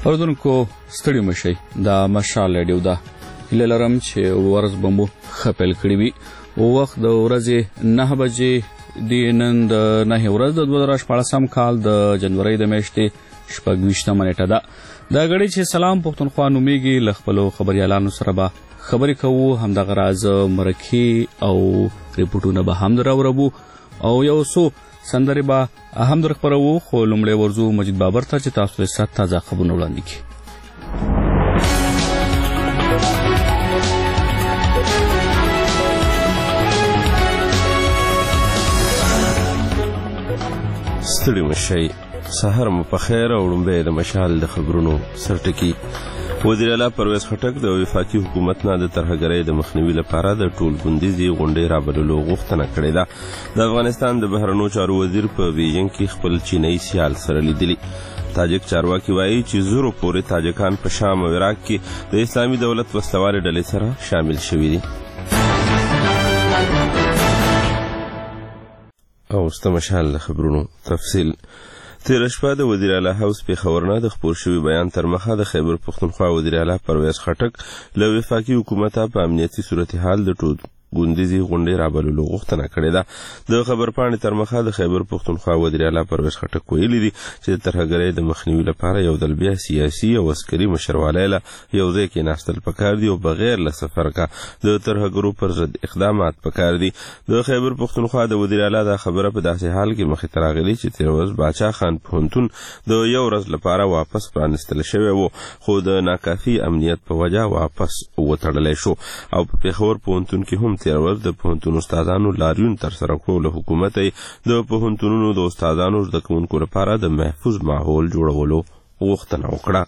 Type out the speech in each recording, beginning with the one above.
اردوونکو ستړي مشئ دا مشال ریډیو ده هیله لرم چې ورځ به مو ښه پیل کړې وي. وخت د ورځې 9 بجې دی. نن د 9 ورځ د 2014 کال د جنوري د میاشتې 26 نیټه ده. دا غړي چې سلام پښتونخوا نومیږي له خپلو خبريالانو سره به خبرې کوو. همدغه راز مرکې او ریپورټونه به هم راوړو او یو څو سندرې به هم در خپرو. خو لومړی ورځو مجید بابر ته چې تاسو ته تازه خبرونه وړاندې کړي. ستړي مشئ، سهار مو په خیر. او لومړی د مشال د خبرونو سرټکي. وزیر اعلی پرویز خټک د وفاقي حکومت نه د ترهګرۍ د مخنیوي لپاره د ټول بندیزي غونډې رابللو غوښتنه کړې ده. د افغانستان د بهرنیو چارو وزیر په بیجینګ کې خپل چینایي سیال سره لیدلی. تاجک چارواکي وایي چې زورو پورې تاجکان په شام او عراق کې د اسلامي دولت وسلوالې ډلې سره شامل شوي دي. او ست مشال د خبرونو تفصیل. تیر شپه د وزیر اعلی هاوس پیښور نه د خپور شوي بیان تر مخه د خیبر پښتونخوا وزیر اعلی پرویز خټک له وفاقي حکومت په امنیتي صورتحال د ټول ګوندیزي غونډې رابللو غوښتنه کړې ده. د خبر پاڼې تر مخه د خیبر پښتونخوا وزیر اعلی پرویز خټک ویلي دي چې د ترهګرۍ د مخنیوي لپاره یو ځل بیا سیاسي او عسکري مشروالی له یو ځای کېناستل پکار دي او بغیر له سفر کا د ترهګرو پر ضد اقدامات پکار دي. د خیبر پښتونخوا د وزیر اعلی دا خبره په داسې حال کې مخې ته راغلې چې تېره ورځ باچا خان پوهنتون د یو ورځ لپاره واپس پرانستل شوی و، خو د ناکافي امنیت په وجه واپس وتړلی شو. او په پیښور پوهنتون کې هم تېره ورځ د پوهنتون استادانو لاریون ترسره کړو. له حکومت د پوهنتونونو د استادانو زده کوونکو لپاره د محفوظ ماحول جوړولو غوښتنه وکړه.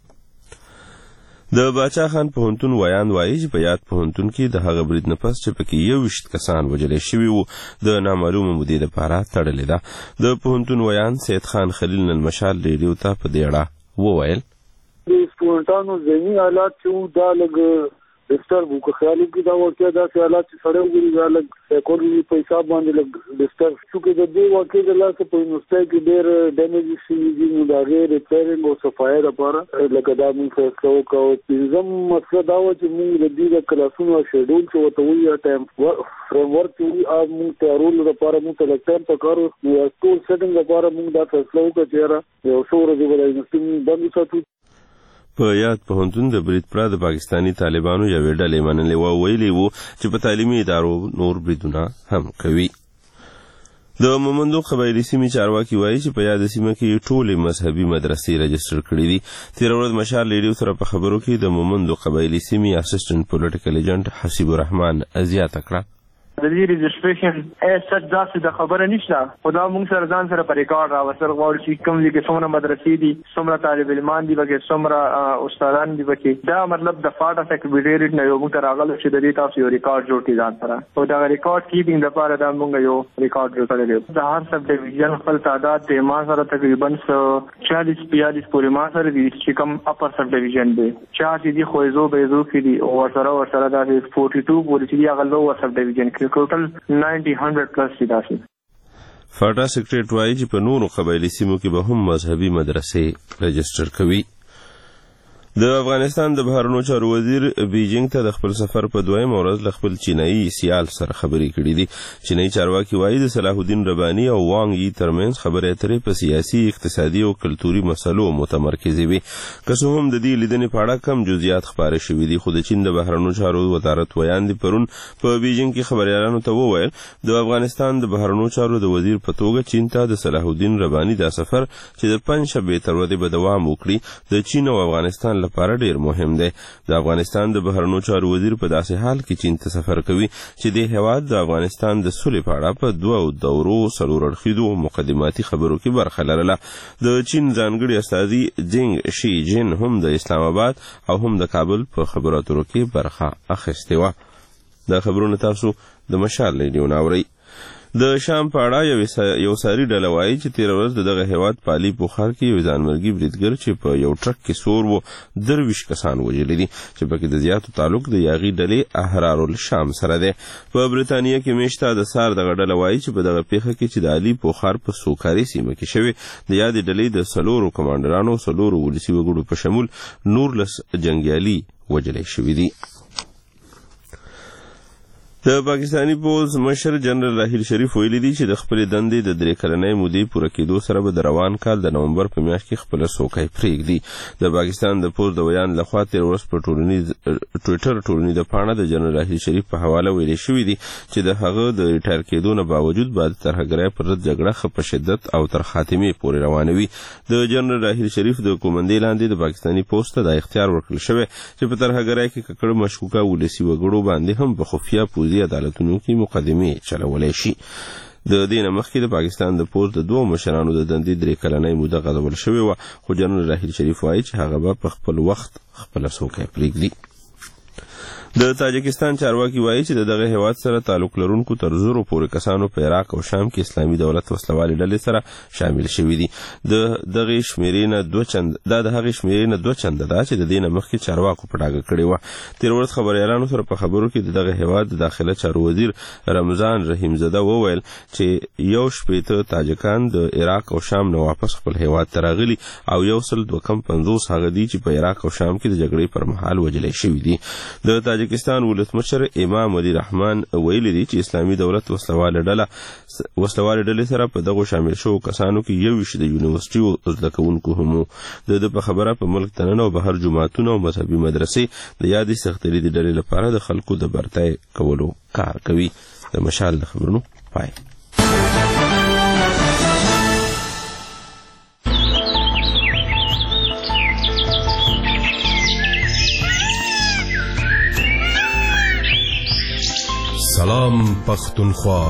د باچا خان پوهنتون ویان وایي چې په یاد پوهنتون کې د هغه برید نه پس چې پکې 21 کسان وژلې شوي وو د نامعلومه مودې لپاره تړلې ده. د پوهنتون ویان سید خان خلیل نن مشال ریډیو ته په دې اړه وویل د سټوډنټانو ذهني حالات چې دا لږ ډسټرب وو. که خیالي کې دا واقعیا داسې حالات چې سړی وګوري دا لږ سایکولوژي په حساب باندې لږ ډسټرب شو. که د دې واقعې د لاسه په یونیورسټۍ کې ډېر ډیمیجز شوي دي نو د هغې ریپیرنګ او صفایي لپاره لکه دا مونږ فیصله وکړو. پنځم مسله دا وه چې مونږ د دې د کلاسونو شیډول چې ورته وایي یا ټایم فریم ورک چې وایي هغه مونږ تیارولو لپاره مونږ ته لږ ټایم پکار و. نو ټول سیټنګ لپاره مونږ دا فیصله وکړه چې یاره یو څو ورځې به دا یونیورسټي مونږ بند وساتو. په یاد پوهنتون د برید پرته د پاکستاني طالبانو یوې ډلې منلې و، ویلي وو چې په تعلیمي ادارو نور بریدونه هم کوي. د مومندو قبایلي سیمې چارواکي وایي چې په یاد سیمه کې ټولې مذهبي مدرسې رجسټر کړي دي. تېره ورځ مشال ریډیو سره په خبرو کې د مومندو قبایلي سیمې اسسټنټ پولیټیکل ایجنټ حسیب الرحمن زیاته کړه. د دې رجسټریشن سټ داسې د خبره نشته، خو دا موږ سره ځان سره په ریکارډ راوستل غواړو چې کوم ځای کې څومره مدرسې دي، څومره طالب علمان دي پکې، څومره استادان دي پکې. دا مطلب د فاټ سیکریټریټ نه یو موږ ته راغلی چې د دې تاسو یو ریکارډ جوړ کړئ ځان سره. او دا ریکارډ کیپینګ لپاره دا موږ یو ریکارډ جوړ کړی دی. د هر سب ډیویژن خپل تعداد د ما سره تقریبا 40-42 پورې ما سره دي چې کوم اپر سب ډیویژن دی. 4 دي خویزو بیزو کې دي او ورسره دا 42 پورې چې هغه لوور سب ډیویژن کې ټوټل 90-100 پلس دي. فاټا سیکریټ وایي چې په نورو قبایلي سیمو کې به هم مذهبي مدرسې رجسټر کوي. د افغانستان د بهرنیو چارو وزیر بیجینګ ته د خپل سفر په دویم ورځ له خپل چینایي سیال سره خبرې کړې دي. چینایي چارواکي وایي د صلاح الدین رباني او وانګ یي ترمنځ خبرې اترې په سیاسي، اقتصادي او کلتوري مسلو متمرکزې وي. که څه هم د دې لیدنې په اړه کم جزئیات خپاره شوي دي، خو د چین د بهرنیو چارو وزارت ویاندې پرون په بیجینګ کې خبریالانو ته وویل د افغانستان د بهرنیو چارو د وزیر په توګه چین ته د صلاح الدین رباني دا سفر چې د پنجشنبې تر ورځې به دوام وکړي د چین او افغانستان لپاره ډیر مهم دی. د افغانستان د بهرنیو چارو وزیر په داسې حال کې چین ته سفر کوي چې د هیواد د افغانستان د سولې په اړه په 2 دورو 4 اړخیزو مقدماتي خبرو کې برخه لرله. د چین ځانګړي استازي جینګ شي جین هم د اسلام آباد او هم د کابل په خبرو اترو کې برخه اخیستې وه. دا خبرونه تاسو د مشال ریډیو نه اورئ. د شام په اړه یو ساري ډله وایي چې تېره ورځ د دغه هېواد په علي بخار کې یو ځانمرګي بریدګر چې په یو ټرک کې سور و 23 کسان وژلي دي چې پکې د زیاتو تعلق د یاغي ډلې احرار الشام سره دی. په برېټانیا کې میشته د سار دغه ډله وایي چې په دغه پیښه کې چې د علي بخار په سوکاري سیمه کې شوې د یادې ډلې د 4 کمانډرانو 4 ولسي وګړو په شمول 19 جنګیالي وژلي شوي دي. د پاکستانی پوز مشر جنرال راحیل شریف ویلي دي چې د خپل دندې د 3 کلنۍ مودې پوره کېدو سره به د روان کال د نومبر په میاشت کې خپل څوکۍ پرېږدي. د پاکستان د پوز د ویان لخوا تېر ورځ په ټویټر ټولنیزه پاڼه د جنرال راحیل شریف په حواله ویلي شوي دي چې د هغه د ریټایر کېدو نه باوجود به د ترهګرۍ پر ضد جګړه په شدت او تر خاتمې پورې روانوي. د جنرال راحیل شریف د کومندې لاندې د پاکستانی پوز ته د اختیار ورکړل شوی چې په ترهګرۍ کې ککړ مشکوکه ولسي وګړو باندې هم په خفیه پوزي عدالتونو کې مقدمې چلولی شي. د دې نه مخکې د پاکستان د پوز د 2 مشرانو د دندې 3 کلنۍ موده غځول شوې وه، خو جنرال راحیل شریف وایي چې هغه به په خپل وخت خپله څوکۍ پرېږدي. د تاجکستان چارواکي وایي چې د دغه هیواد سره تعلق لرونکو تر 100 پورې کسانو په عراق او شام کې اسلامي دولت وسلوالې ډلې سره شامل شوي دي. د هغې شمېرې نه 2 چنده ده چې د دې نه مخکې چارواکو په ډاګه کړې وه. تېر ورځ خبریالانو سره په خبرو کې د دغه هیواد د داخله چارو وزیر رمضان رحیمزاده وویل چې 180 تاجکان د عراق او شام نه واپس خپل هیواد ته راغلي او 150 هغه دي چې په عراق او شام کې د جګړې پر مهال وژلي شوي دي. د تاجکستان ولسمشر امام علي رحمان ویلي دي چې اسلامي دولت وسلوالې ډلې سره په دغو شامل شوو کسانو کې 21 د یونیورسيټي زده کوونکو هم د په خبره په ملک دننه او بهر جوماتونه او مذهبي مدرسې د یادې سختري ډلې لپاره د خلکو د برتای کولو کار کوي. د مشال د خبرونو پای. سلام پختونخوا.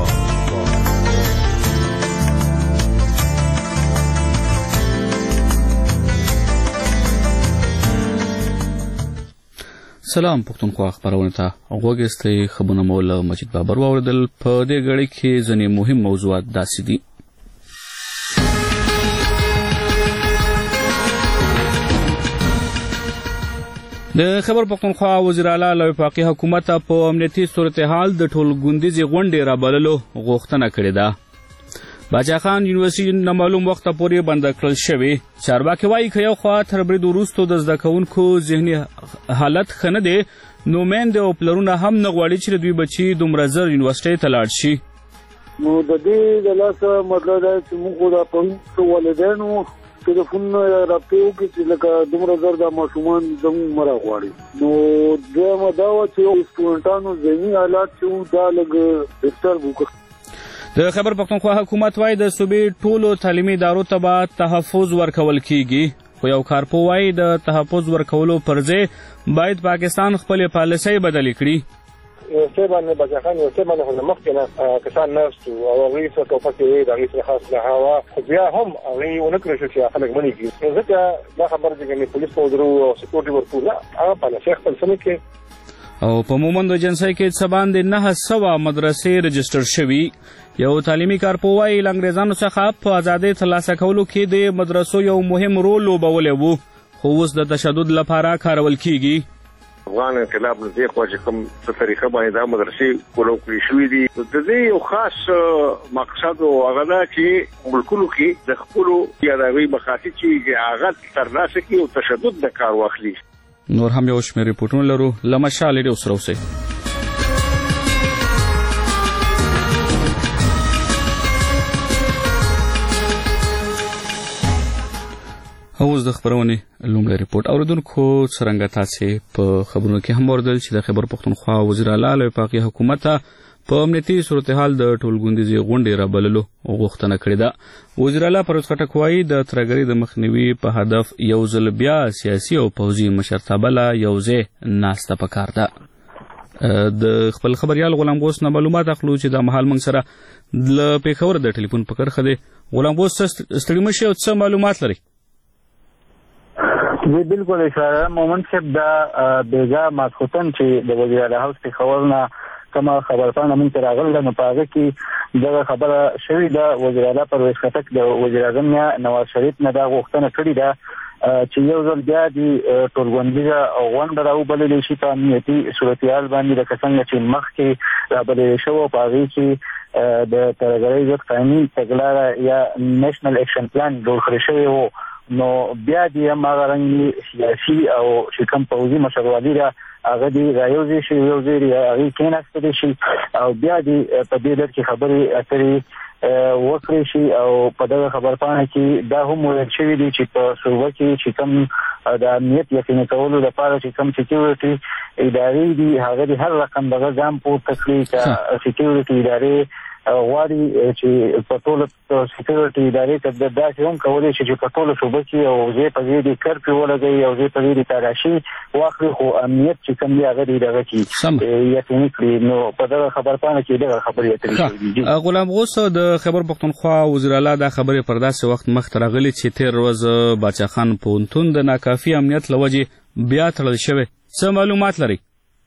سلام پختونخوا خبرونه ته غوږ استئ. خبرونه مولا مجید بابر واوریدل. په دې غړي کې ځینې مهم موضوعات داسې دي: د خبر پختونخوا وزیر اعلی له وفاقي حکومت په امنیتي صورتحال د ټولګوندیزې غونډې رابللو غوښتنه کړې ده. باچا خان یونیورسيټي نه معلوم وخت پورې بند کړل شوې. چارواکي وایي که یو خوا تر برید وروسته د زده کوونکو ذهني حالت ښه نه دی، نو میندې او پلرونه هم نه غواړي چې دوی بچي دومره زر یونیورسيټي ته لاړ شي. نو د دې د لاسه مطلب دا چې موږ د پوهنتون والدینو ټلیفون راپیو کې چې لکه دومره زر د ماشومان زموږ مره غواړي. نو دویمه دا وه چې سټوډنټانو ذهني حالات چې دا لږ ډسټرب وکړي. د خبر پختونخوا حکومت وایي د صوبې ټولو تعلیمي ادارو ته به تحفظ ورکول کیږي، خو یو کارپو وایي د تحفظ ورکولو پر ځای باید پاکستان خپلې پالیسۍ بدلې کړي. یونیورسيټي باندې باچا خان یونیورسيټي باندې خو مخکې نه کسان ناست وو او هغوی څه ټوپکې وې د هغوی څخه اسلحه وه، خو بیا هم هغوی ونه کړی شو چې خلک منې کړي. نو ځکه دا خبره چې ګنې پولیس په ودرو او سکیورټي ورکړو، نه هغه پالیسۍ خپل څه نه کړي. او په مومند ایجنسۍ کې څه باندې 900 مدرسې رجسټر شوي. یو تعلیمي کارپو وایي له انګریزانو څخه په ازادۍ ترلاسه کولو کې د مدرسو یو مهم رول لوبولی وو، خو اوس د تشدد لپاره کارول کېږي. افغان انقلاب نه دی خو چې کوم څه طریقه باندې دا مدرسې کولو کړی شوي دي، د دې یو خاص مقصد او هغه دا چې ملکونو کې د خپلو یا د هغوی مقاصد چې هغه ترلاسه کړي او تشدد نه کار واخلي. نور هم یو شمېر ریپورټونه لرو. له مشال ډېر سره اوسئ. اوس د خبرونې لومړی ریپورټ اوریدونکو څرنګه تاسې په خبرونو کې هم اوریدل چې د خیبر پختونخوا وزیر اعلی له وفاقي حکومت په امنیتي صورتحال د ټولګوندیزې غونډې رابللو غوښتنه کړې ده. وزیر اعلی پرویز خټک وایي د ترهګرۍ د مخنیوي په هدف یو ځل بیا سیاسي او پوځي مشرتابه له یو ځای ناسته پکار ده. د خپل خبریال غلام غوث نه معلومات اخلو چې د مهال موږ سره له پېښور د ټلیفون په کرښه دی. غلام غوث ستړي مه شئ او څه معلومات لرئ؟ جی بالکل اشاره مومن صاحب دا بیګا ماسخوتن چې د وزیر اعلی هاوس پېښور نه کومه خبرپاڼه موږ ته راغله، نو په هغه کې دغه خبره شوې ده. وزیر اعلی پرویز خټک د وزیر اعظم نواز شریف نه دا غوښتنه کړې ده چې یو ځل بیا د ټولغونډیزه غونډه راوبللی شي په امنیتي صورتحال باندې، لکه څنګه چې مخکې رابللی شوی په هغې کې د ترهګرۍ ضد قانون تګلاره یا نیشنل ایکشن پلان جوړ کړی شوی و. نو بیا د هماغه رنګ سیاسي او چې کوم پوځي مشروعالي ده هغه دې رايوځي شي، یو ځای هغې کېناستلی شي او بیا دې په دې ډول کې خبرې اترې وکړی شي. او په دغه خبرپاڼه کې دا هم ویل شوي دي چې په صوبه کې چې کوم د امنیت یقیني کولو لپاره چې کوم سکیورټي ادارې دي هغه د هر رقم دغه ګام پورته کړي که سکیورټي ادارې غواړي چې په ټولو سکیورټي ادارې ته داسې هم کولی شي چې په ټولو صوبه کې یو ځای په ځای د کرفیو ولګوي، یو ځای په ځای د تالاشي واخلي، خو امنیت چې کوم دی هغه د دغه کې یقیني کړي. نو په دغه خبرپاڼه کې دغه خبرې اترې شوي دي. غلام غوث د خیبر پښتونخوا وزیر اعلی دا خبرې پر داسې وخت مخته راغلي چې تېر ورځ باچا خان پوهنتون د ناکافي امنیت له وجې بیا تړل شوی. څه معلومات لري؟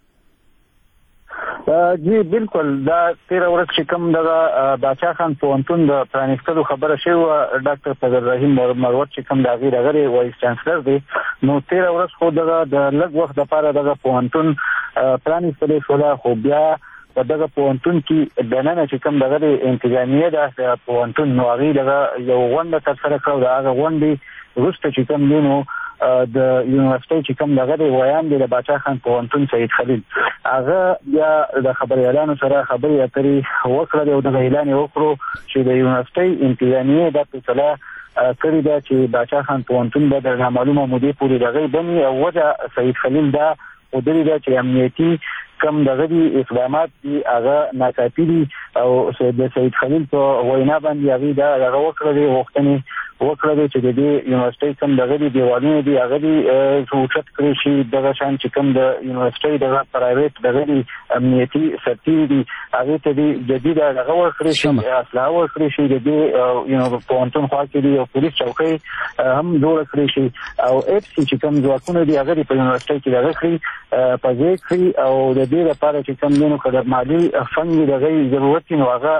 جی بالکل، دا تیره ورځ چې کوم دغه باچا خان پوهنتون د پرانیستلو خبره شوې، ډاکټر فضل رحیم مروت چې کوم د هغې دغه وایس چانسلر دی، نو تیره ورځ خو دغه د لږ وخت دپاره دغه پوهنتون پرانیستلی شوله، خو بیا په دغه پوهنتون کې دننه چې کوم دغه انتظامیه ده د پوهنتون، نو هغې دغه یو غونډه ترسره کړه. د هغه غونډې وروسته چې کوم دی نو د یونیورسټۍ چې کوم دغه ویان دی د باچا خان پوهنتون سید خلیل، هغه بیا د خبریالانو سره خبرې اترې وکړلې او دغه اعلان یې وکړو چې د یونیورسټۍ انتظامیې دا فیصله کړې ده چې باچا خان پوهنتون به د نامعلومه مودې پورې دغه بني. او وجه سید خلیل دا ښودلې ده چې امنیتي کم دغه اقدامات دي هغه ناکافي دي، او د سید خلیل په وینا باندې هغې دا دغه وکړلې غوښتنې وکړلې چې د دې یونیورسټۍ کوم دغه دیوالونه دي هغه دې اوچت کړی شي، دغه شان چې کوم د یونیورسټۍ دغه پرایویټ دغه امنیتي سرتیري دي هغې ته دې جدیده دغه ورکړی شي، اسلحه ورکړی شي، د دې پوهنتون خوا کې دي او پولیس چوکۍ هم جوړه کړی شي، او اف سي چې کوم ځواکونه دي هغه دې په یونیورسټۍ کې دغه کړي په ځای کړي. او د دې لپاره چې کوم دی نو که د مالي فنډ دغه ضرورت وي نو هغه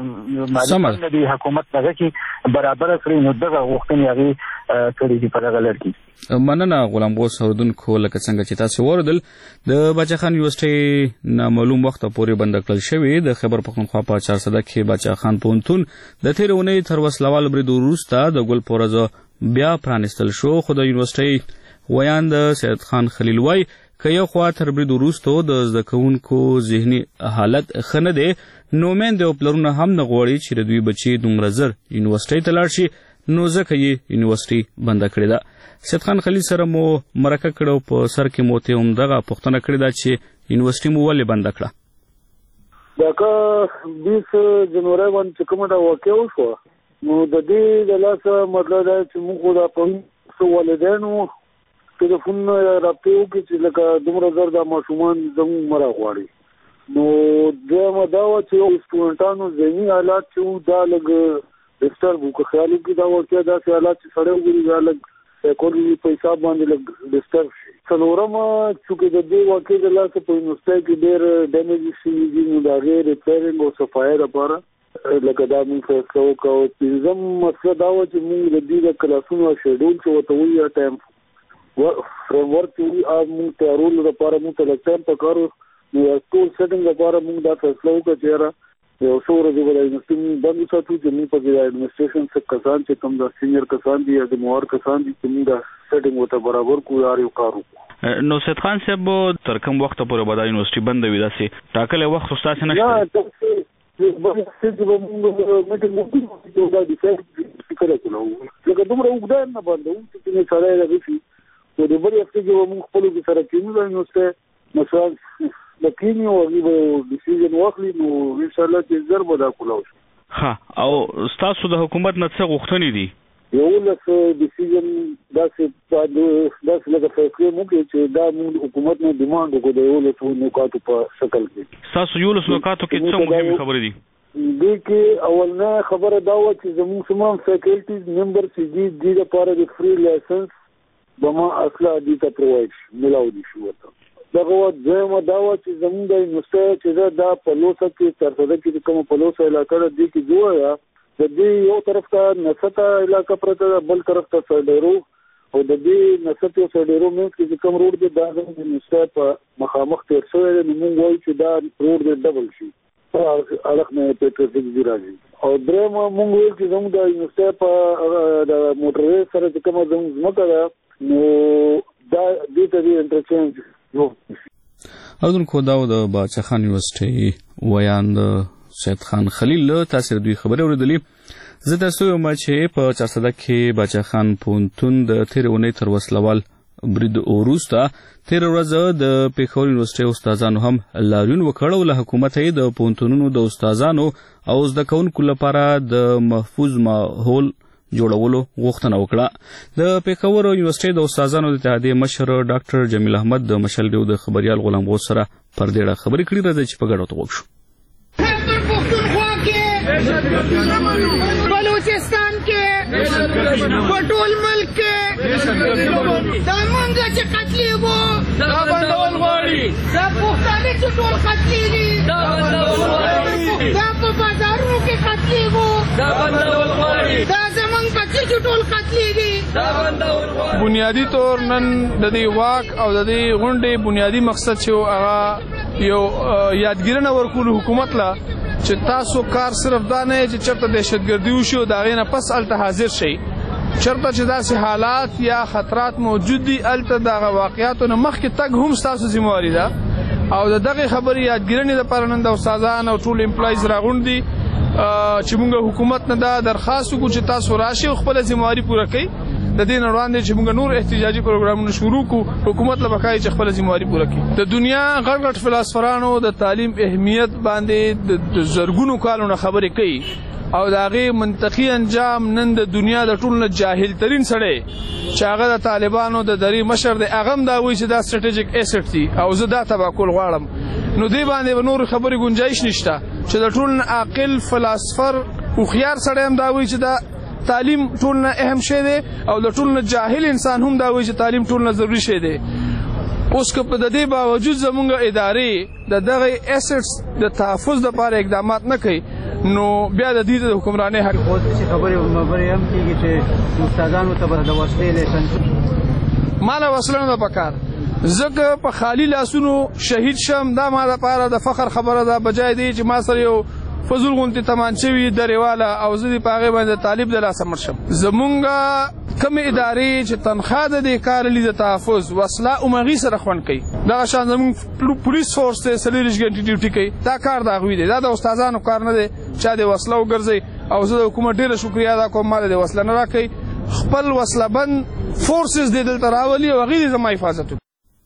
مالي فنډ د حکومت دغه کې برابره کړي. نو دغه غوښتنې هغې کړي دي په دغه لړ کې. مننه غلام غوث اوریدونکو، لکه څنګه چې تاسو واورېدل د باچا خان یونیورسټۍ نامعلوم وخته پورې بنده کړل شوې. د خیبر پښتونخوا په 400 کې باچا خان پوهنتون د تېرې اونۍ تر وسلوال برید وروسته د ګل په ورځ بیا پرانیستل شو، خو د یونیورسټۍ ویان د سید خان خلیل وایي که یو خوا تر برید وروسته د زده کوونکو ذهني حالت ښه نه دی، نو میندې او پلرونه هم نه غواړي چې د دوی بچي دومره زر یونیورسټۍ ته لاړ شي، نو ځکه یې یونیورسټۍ بنده کړې ده. سید خان خلیل سره مو مرکه کړه او په سر کې مو ته همدغه پوښتنه کړې ده چې یونیورسټۍ مو ولې بنده کړه؟ دغه 20 جنوري باندې چې کومه دا واقع وشوه، نو د دې د لاسه مطلب دا چې موږ دا په والدینو ټلیفون رابطې وکړي چې لکه دومره زر د ماشومان زموږ مره غواړي. نو دویمه دا وه چې سټوډنټانو ذهني حالات چې وو دا لږ ډسټرب وو. که خیال وکړي دا واقع داسې حالات چې سړی وګوري دا لږ سایکولوژي په حساب باندې لږ ډسټرب شي. څلورمه چونکې د دې واقع د لاسه په یونیورسټۍ کې ډېر ډیمیج شوي دي، نو د هغې ریپیرینګ او صفایي لپاره لکه دا موږ فیصله وکړو. پنځم مسله دا وه چې موږ د دې د کلاسونو شیډول چې ورته وایي یا ټایم فریم ورک چې وایي موږ تیارولو لپاره موږ ته لږ ټایم پکار و. نو ټول سیټینګ لپاره موږ دا فیصله وکړه چې یاره یو څو ورځې به د یونیورسټۍ موږ بند وساتو چې موږ پکې د ایډمنسټریشن څخه کسان چې کوم د سینیر کسان دي یا د موار کسان دي چې موږ دا سیټینګ ورته برابر کړو یا یو کار وکړو. نو سید خان صاحب تر کوم وخت پورې به دا یونیورسټۍ بنده وي؟ داسې ټاکلی وخت خو ستاسې نشته؟ لکه دومره اوږده نه بندوو چې سړی دغه شي، خو د بلې هفتې کې به موږ خپلو کې سره کینو د یونیورسټۍ مثلا د کیني او هغې به ډیسیژن واخلي، نو انشاءالله چې زر به دا کولاو شي. ښه، او ستاسو د حکومت نه څه غوښتنې دي؟ 11 ډیسیژن داسې لکه فیصلې موږ چې دا موږ حکومت نه ډیمانډ وکړو د 11 نکاتو په شکل کې. ستاسو 11 نکاتو کې څه مهمې خبرې دي؟ دې کې اولنه خبره دا وه چې زموږ تمام فیکلټیز ممبر چې دي دې لپاره د فري لایسنس به ما اصله دې ته پرووایډ شي، ملاو دي شي ورته. دغه دویمه دا وه چې زمونږ د یونیورسټۍ چې دا پلوسه کې چارسده کې کومه پلوسه علاقه ده دې کې جوړه د دې یو طرف ته نسته علاقه پرته ده بل طرف ته سایډیرو او د دې نسته او سایډیرو منځ کې چې کوم روډ دی دا د یونیورسټۍ په مخامخ تېر شوی دی نو موږ وایو چې دا روډ دی ډبل شي اړخ نه پېټرفک دی راځي او درېیمه موږ وایو چې زموږ د یونیورسټۍ په د موټروې سره چې کومه زموږ ځمکه ده نو دا دې ته د انټرچینج اردوونکو دا د باچا خان یونیورسټۍ ویاند سید خان خلیل له تاسو دوی خبرې اورېدلې زه تاسو یم چې په 400 کې باچا خان پونتون د تیر اونۍ تر وسلوال برید وروسته تیر ورځ د پیښور یونیورسټۍ استادانو هم لاریون وکړ او له حکومت یې د پونتونونو د استادانو او زده کوونکو لپاره د محفوظ ماحول جوړولو غوښتنه وکړه د پیښور یونیورسټۍ د استادانو د اتحادیې مشر ډاکټر جمیل احمد د مشال ډیو د خبريال غلام غوث سره پر دې اړه خبرې کړې راځي چې په ګډه وغوښ شو بلوچستان کې ټول ملک کې دا مونږ چې قتلېږو دا بندول غواړي دا پښتانه چې ټول قتلېږي دا بندول غواړي دا په بازارونو کې قتلېږو دا بندول غواړي دا زمونږ بچي چې ټول قتلېږي دا بندول غواړي. بنیادی طور نن د دې واک او د دې غونډې بنیادی مقصد چې هغه یو یادګیرنه ورکول حکومت لا چې تاسو کار صرف دا نه چې چرته دهشتګردي وشي او دا غینه پس الته حاضر شي چرته چې داسې حالات یا خطرات موجود دي الته دغه واقعیاتو نه مخکې تګ هم تاسو ذمہواری ده او دغه خبرې یادګیرنې لپاره نن د استادان او ټول امپلایز راغونډي چې موږ حکومت نه دا درخواست وکړو چې تاسو راشي او خپل ذمہواری پوره کړئ د دې نه وړاندې چې موږ نور احتجاجي پروګرامونه شروع کړو حکومت له بقای چې خپل ذمہواری پوره کړي. د دنیا غټ غټ فلسفرانو د تعلیم اهمیت باندې د زرګونو کالونو خبرې کوي او د هغې منطقي انجام نن د دنیا د ټولو نه جاهل ترین سړی چې هغه د طالبانو د درې مشر دی هغه هم دا وایي چې دا سټریټیجیک ایسټ دي او زه دا تباه کول غواړم نو دې باندې به نور خبرې ګنجایش نشته چې د ټولو نه عاقل فلسفر هوښیار سړی هم دا وایي چې دا تعلیم ټول نه اهم شی دی او د ټول نه جاهل انسان هم دا وایي چې تعلیم ټول نه ضروري شی دی. اوس که په د دې باوجود زمونږ ادارې د دغه ایسټس د تحفظ لپاره اقدامات نه کوي نو بیا د دې د حکمرانۍ حق خبرې هم کېږي چې استادانو ته به د وسلې لیسنس ما له وسله نه پکار ځکه په خالي لاسونو شهید شم دا ما لپاره د فخر خبره ده بجای دی چې ما سره یو فضول غونتی تمانچه وي درېواله او زه دې په هغې باندې طالب د لاسه مړ شم. زمونږ کومې ادارې چې تنخوا د دې کار لي د تحفظ وسله عمغي سره خوند کوي دغه شان زمونږ پولیس فورس دی 24 غنټې ډیوټي کوي دا کار د هغوی دی دا د استادانو کار نه دی چا دې وسله وګرځوي او زه د حکومت ډېره شکریه ادا کوم ما دې وسله نه راکوي خپل وسله بند فورسز دې دلته راولي او هغې دې زما حفاظت وکړي.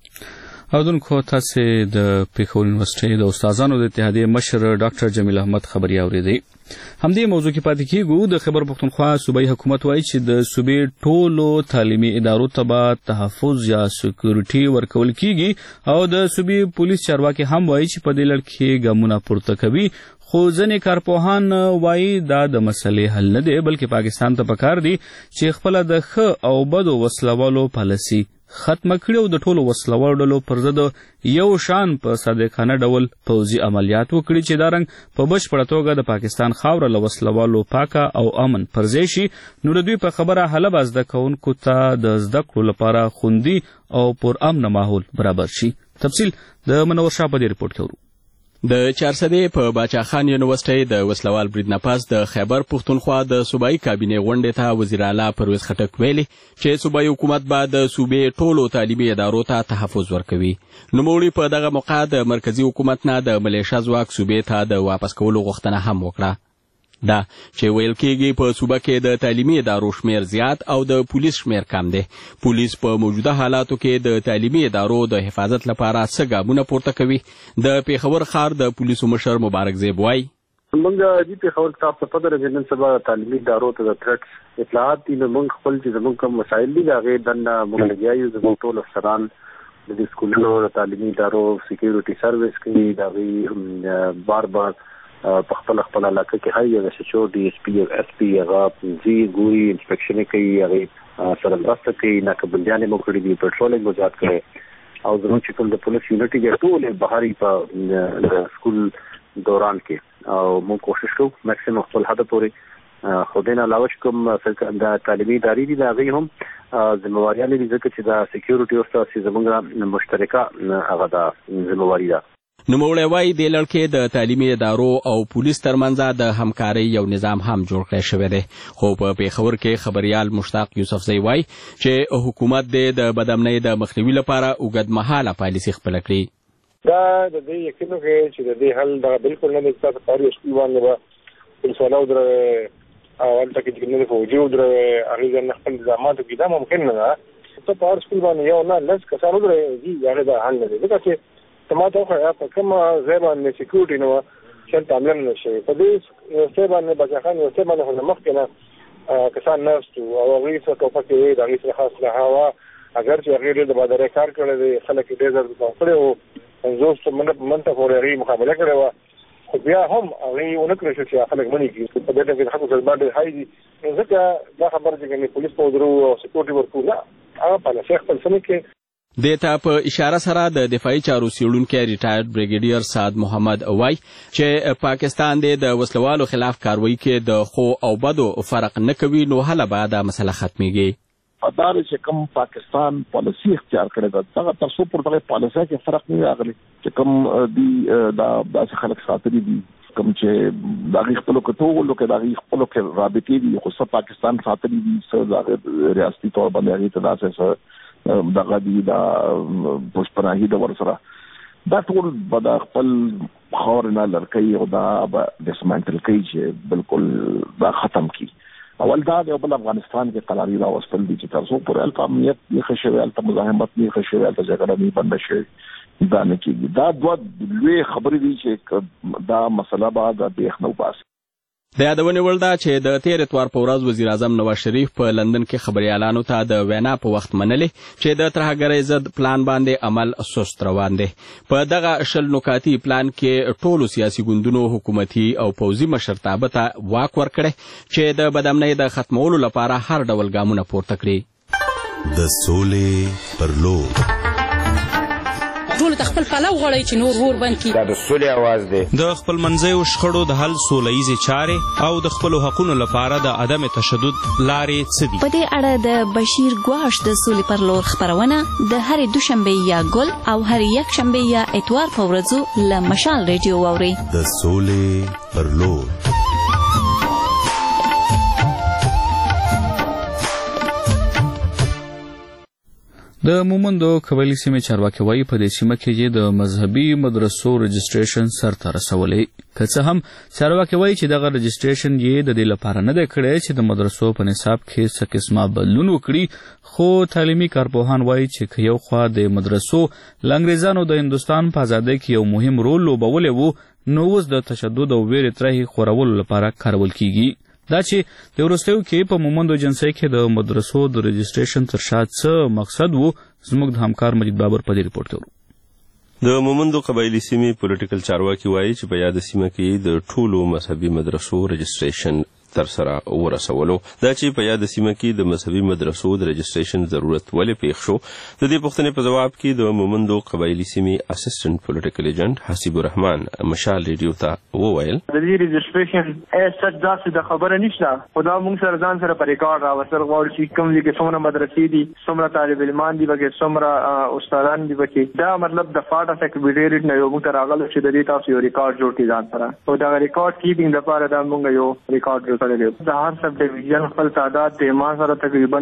اردوونکو تاسو د پیښور یونیورسټۍ د استادانو د اتحادیې مشر ډاکټر جمیل احمد خبري اورېدې. همدې موضوع کې پاتې کېږو. د خیبر پښتونخوا صوبایي حکومت وایي چې د صوبې ټولو تعلیمي ادارو ته به تحفظ یا سکیورټي ورکول کېږي او د صوبې پولیس چارواکي هم وایي چې په دې لړ کې ګامونه پورته کوي خو ځینې کارپوهان وایي دا د مسلې حل نه دی بلکې پاکستان ته پکار دی چې خپله د ښه او بدو وسلوالو پالیسي ختمه کړي او د ټولو وسلوالو ډلو پر ضد یو شان په صادقانه ډول پوځي عملیات وکړي چې دا رنګ په بشپړه توګه د پاکستان خاوره له وسلوالو پاکه او امن پرځای شي نو د دوی په خبره هله به زده کوونکو ته د زده کړو لپاره خوندي او پر امن ماحول برابر شي. تفصیل د منور شاه په دې رپورټ کې ورو. د 400 په باچا خان یونیورسټۍ د وسلوال برید نه پس د خیبر پښتونخوا د صوبایي کابینې غونډې ته وزیر اعلی پرویز خټک ویلي چې صوبایي حکومت به د صوبې ټولو تعلیمي ادارو ته تحفظ ورکوي. نوموړي په دغه موقع د مرکزي حکومت نه د ملیشه ځواک صوبې ته د واپس کولو غوښتنه هم وکړه. دا چې ویل کېږي په صوبه کې د تعلیمي ادارو شمیر زیات او د پولیس شمیر کم دی. پولیس په موجوده حالاتو کې د تعلیمي ادارو د حفاظت لپاره څه ګامونه پورته کوي. د پیښور ښار د پولیسو مشر مبارک زیب وایي موږ د پیښور ته په پدره د نن سبا تعلیمي ادارو ته د تھریټس اطلاعات دي نو موږ خپل چې زموږ کوم مسایل دي هغه دنه موږ لګیایو زموږ ټول افسران د سکولونو د تعلیمي ادارو سکیورټي سرویس کوي دا وی بار په خپل علاقه کې هاي د شچو ډي اس پی او اس پی هغه زی ګوري انسپیکشن کوي هغه سره مرسته کوي ناکبندیانې مو کړې دي پټرولینګ وزات کوي او زموږ چې کوم د پولیس یونټ کې ټول بهاري په سکول دوران کې او موږ کوشش کوو ماکسیمم خپل هدف پورې خو دین علاوه کوم د تعلیمي ادارې دي دا غي هم ذمہواری لري ځکه چې دا سکیورټي او تاسو زموږه مشترکه هغه دا ذمہواری ده. نوموړی وایي د لړکې د تعلیمي ادارو او پولیس ترمنځ د همکارۍ یو نظام هم جوړ کړی شوی دی خو په پیښور کې خبريال مشتاق یوسفزی وایي چې حکومت د بدامنۍ د مخنیوي لپاره اوږدمهاله پالیسي خپله کړي. دا د دې یقینو کې چې د دې حل دا بالکل نه د تاسو پاره سکول باندې به پولیسانو در او هلته کې چې نه فوجي او در هغه نه خپل نظاماتو کې دا ممکن نه ده ته په سکول باندې یو نه لږ کسانو درې یاره دا حل نه دی ځکه چې تماته خو په کوم ځای باندې سکیورټي نو چې تعامل نشي په دې ځای باندې بچخان یو ځای باندې خو مخکې نه کسان نهستو او هغه څه ټوپک وي دا هیڅ خاص نه هوا اگر چې هغه د بازار کار کړی دی خلک ډېر زړه کړي او زوست منته پورې مقابله کړې و خو بیا هم هغه ونکړي چې خلک مني کې په دې کې خلک باندې هاي دي ځکه دا خبره چې پولیس په درو او سکیورټي ورکوله هغه په لاسه خپل سم کې دیتا په اشاره سره د دفاعي چارو څېړونکی ریټایرډ بریګیډیر سعد محمد وای چې پاکستان د وسلوالو خلاف کاروایی کې د خو او بدو فرق نه کوي نو هله به دا مسله ختميږي. ادارې چې کوم پاکستان پالیسي اختیار کړې ده هغه تر څو پر دغه پالیسي کې فرق نه راغلی چې کوم دی دا خلک ساتري دي کوم چې دغه خپل کټو لکه دغه خپل کې رابطې دي خو څه پاکستان ساتري دي څه دغه ریاستي تور باندې هغه تداسه دغه دی دا پښپناهي د ورسره دا ټول به خپل خور نه لړکې او دا به ډسمنټل کوي چې بالکل دا ختم کی اول دا د افغانستان کې قراري راوستل دي چې تاسو پر امنیت نه خښوي الته مزاحمت نه خښوي الته جګړه نه بند شي دا نه کیږي دا دوه لوی خبرې دي چې دا مسله بعد د اخنو باس د یادونې وړ ده چې د تیر اتوار په ورځ وزیر اعظم نواز شریف په لندن کې خبريالانو ته د وینا په وخت منلې چې د ترهګرۍ ضد پلان باندې عمل سست روان دی. په دغه شل نکاتي پلان کې ټولو سیاسي ګوندونو حکومتي او پوځي مشرتابه ته واک ورکړی چې د بدامنۍ د ختمولو لپاره هر ډول ګامونه پورته کړي. د سولې پر لور ټول خپل پلو غړی چې نور ور بند کی دا د سولې आवाज دی د خپل منځي شخړو د حل سولهیزه چارې او د خپل حقوقو لپاره د عدم تشدد لارې څه دي. په دې اړه د بشیر ګواش د سولې پر لور خبرونه د هرې دوشنبه یا ګل او هر یک شنبه یا اتوار په ورځو له مشال ریډیو واوري. د سولې پر لور د مومندو قبایلي سیمې چارواکي وایي په دې سیمه کې د مذهبي مدرسو رجسټریشن سرته رسولی. که څه هم چارواکي وایي چې دغه رجسټریشن یې د دې لپاره نه دی کړی چې د مدرسو په نصاب کې څه قسمه بدلون وکړي خو تعلیمي کارپوهان وایي چې که یو خوا د مدرسو له انګریزانو د هندوستان په ازادۍ کې یو مهم رول لوبولی و نو اوس د تشدد او ویرې ترهې خورولو لپاره کارول کیږي. دا چې د وروستیو کې په مومندو جنسۍ کې د مدرسو د رجسټریشن تر شا څه مقصد و زموږ د همکار مجید بابر په دې ریپورټ کې ورو. د مومندو قبایلي سیمې پولیټیکل چارواکي وایي چې په یاد سیمه کې د ټولو مذهبي مدرسو رجسټریشن تر سره ورسولو. دا چې په یاد سیمه کې د مذهبي مدرسو د رجسټریشن ضرورت ولې پیښ شو د دې پوښتنې په جواب کې د مومندو قبایلي سیمې اسسټنټ پولیټیکل ایجنټ حسیب الرحمن مشال ریډیو ته وویل د دې رجسټریشن سټ داسې د خبره نشته خدا موږ سره ځان سره په ریکارډ راوستل غواړو چې کوم دي کې څومره مدرسې دي څومره طالب علمان دي بګې څومره استادان دي بګې دا مطلب د فاټا سیکریټریټ نه یو موږ ته راغلی چې د دې تاسو یو ریکارډ جوړ کړئ ځان سره او دا ریکارډ کیپینګ لپاره دا موږ یو ریکارډ جوړ د هر سب ډیویژن خپل تعداد د ما سره تقریبا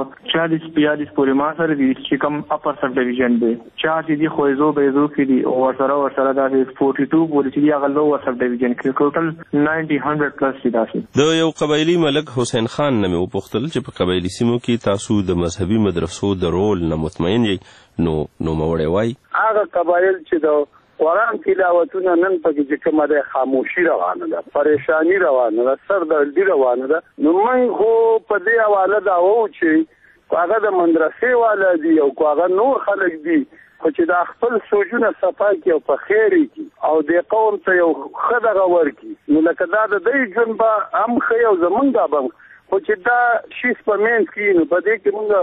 40-45 پورې ما سره دي چې کوم اپر سب ډیویژن دی 4 دي خوځو بيزو کې دي او ورسره د 42 پورې چې هغه لو سب ډیویژن کې ټوټل 90-100 پلس دي داسې. د یو قبایلی ملک حسین خان نوم وپوښتل چې په قبایلی سیمو کې تاسو د مذهبي مدرسو د رول نه مطمئن یې نو موړی وای هغه قبایل چې د قرآن تلاوتونه نن پکې چې کومه ده خاموشي روانه ده پریشانی روانه ده سردردي روانه ده نو موږ خو په دې حواله دا وو چې هغه د مدرسې والا دي او هغه نور خلک دي خو چې دا خپل سوچونه صفا کړي او په خیر کړي او د قوم ته یو خدغه ورکړي نو لکه دا د دې جنبه هم خو یو زمونږ به خو چې دا شي په مینس کې نو په دې کې موږ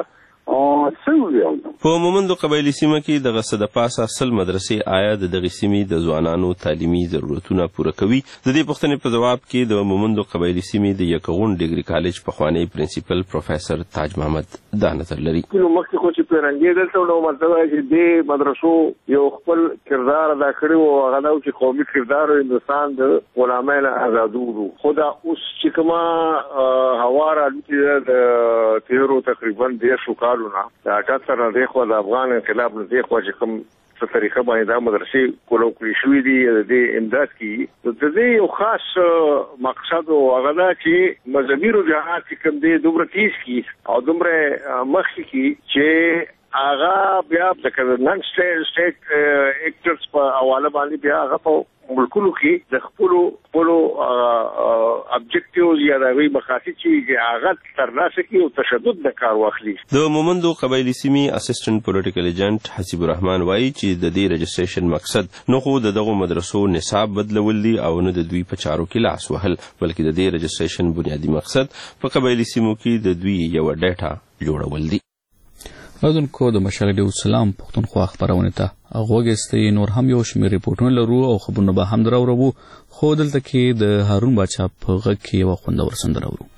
په مومندو قبایلي سیمه کې دغه څه د پاسه 100 مدرسې آیا د دغې سیمې د ځوانانو تعلیمي ضرورتونه پوره کوي؟ د دې پوښتنې په ځواب کې د مومندو قبایلي سیمې د یکغون ډیګري کالج پخوانی پرنسپل پروفیسر تاج محمد دا نظر لري. نو مخکې خو چې پیرنګي دلته نو مطلب چې د مدرسو یو خپل کردار ادا کړی او هغه دا چې قومي کردار هندستان د غلامانو آزادولو خدا اوس چې کومه هواره د تیرو تقریبا 10 کالونه دا 78 نه خو د افغان انقلاب نه خو چې کوم څه طریقه باندې دا مدرسې کولو کړی شوې دي د امداد کې د دې یو خاص مقصد او هغه دا چې مذهبي رجحانات کوم دي دومره تیز کی او دومره مخکې کی چې هغه بیا د نن سټیټ اکټرز په حواله باندې بیا هغه په ملکونو کې د خپل ابجیکټیوز یا د مقاصد چې هغه ترلاسه کوي او تشدد د کار واخلي. د مومندو قبایلي سیمې اسسټنټ پولیټیکل ایجنټ حسیب الرحمن وایي چې د دې رجسټریشن مقصد نه خو دغه مدرسو نصاب بدلول دي او نه د دوی په چارو کې لاس وهل، بلکې د دې رجسټریشن بنیادی مقصد په قبایلي سیمو کې د دوی یو ډیټا جوړول دي. اذنکو د مشال ډیو سلام پښتونخوا خبرونه ته غوږستې نور هم یو شمېر ریپورتونه لرو او خبرونه به هم دراوړو، خو دلته کې د هارون باچا په غږ کې یو خوندور سندره اورو.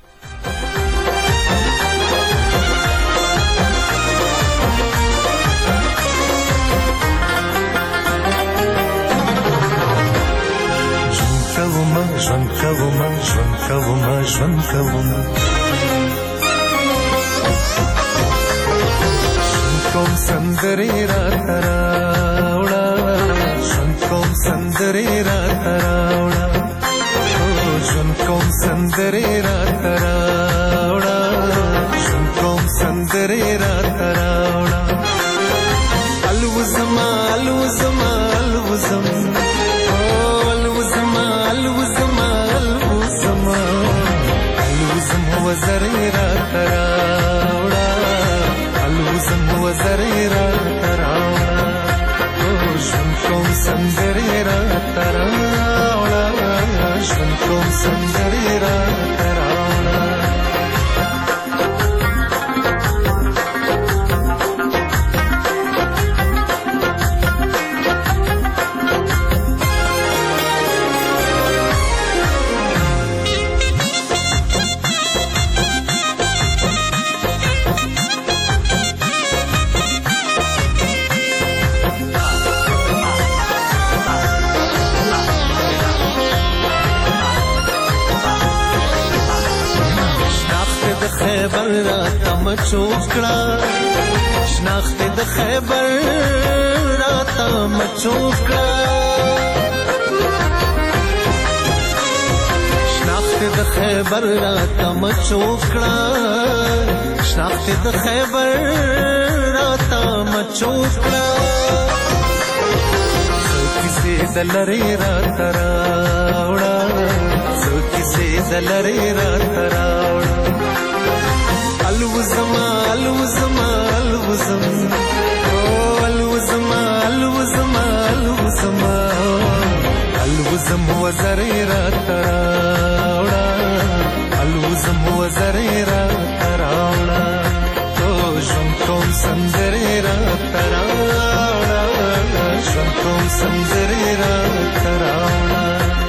ژوند کوم کوم سندرې را تراوړه ژوند کوم سندرې را تراوړه ژوند کوم سندرې را تراوړه ژوند کوم سندرې را تراوړه الوزما الوزما الوزم الوزما الوزما الوزما الوزم وزرې را تراوړه الوزم وزرې را تراوړه ژوند کوم سندرې را تراوړه ژوند کوم سندرې را تراوړه. خیبر را تم چوکڑا شناخت د خیبر را تم چوکڑا شناخت د خیبر را تم چوکڑا شناخت د خیبر را تم چوکڑا کسی دلری را تراوڑا کسی دلری را تراوڑا الوزما الوزما الوزم الوزما الوزما الوزما الوزم وزرې را تراوړه الوزم وزرې را تراوړه ژوند کوم سندرې را تراوړه ژوند کوم سندرې را تراوړه.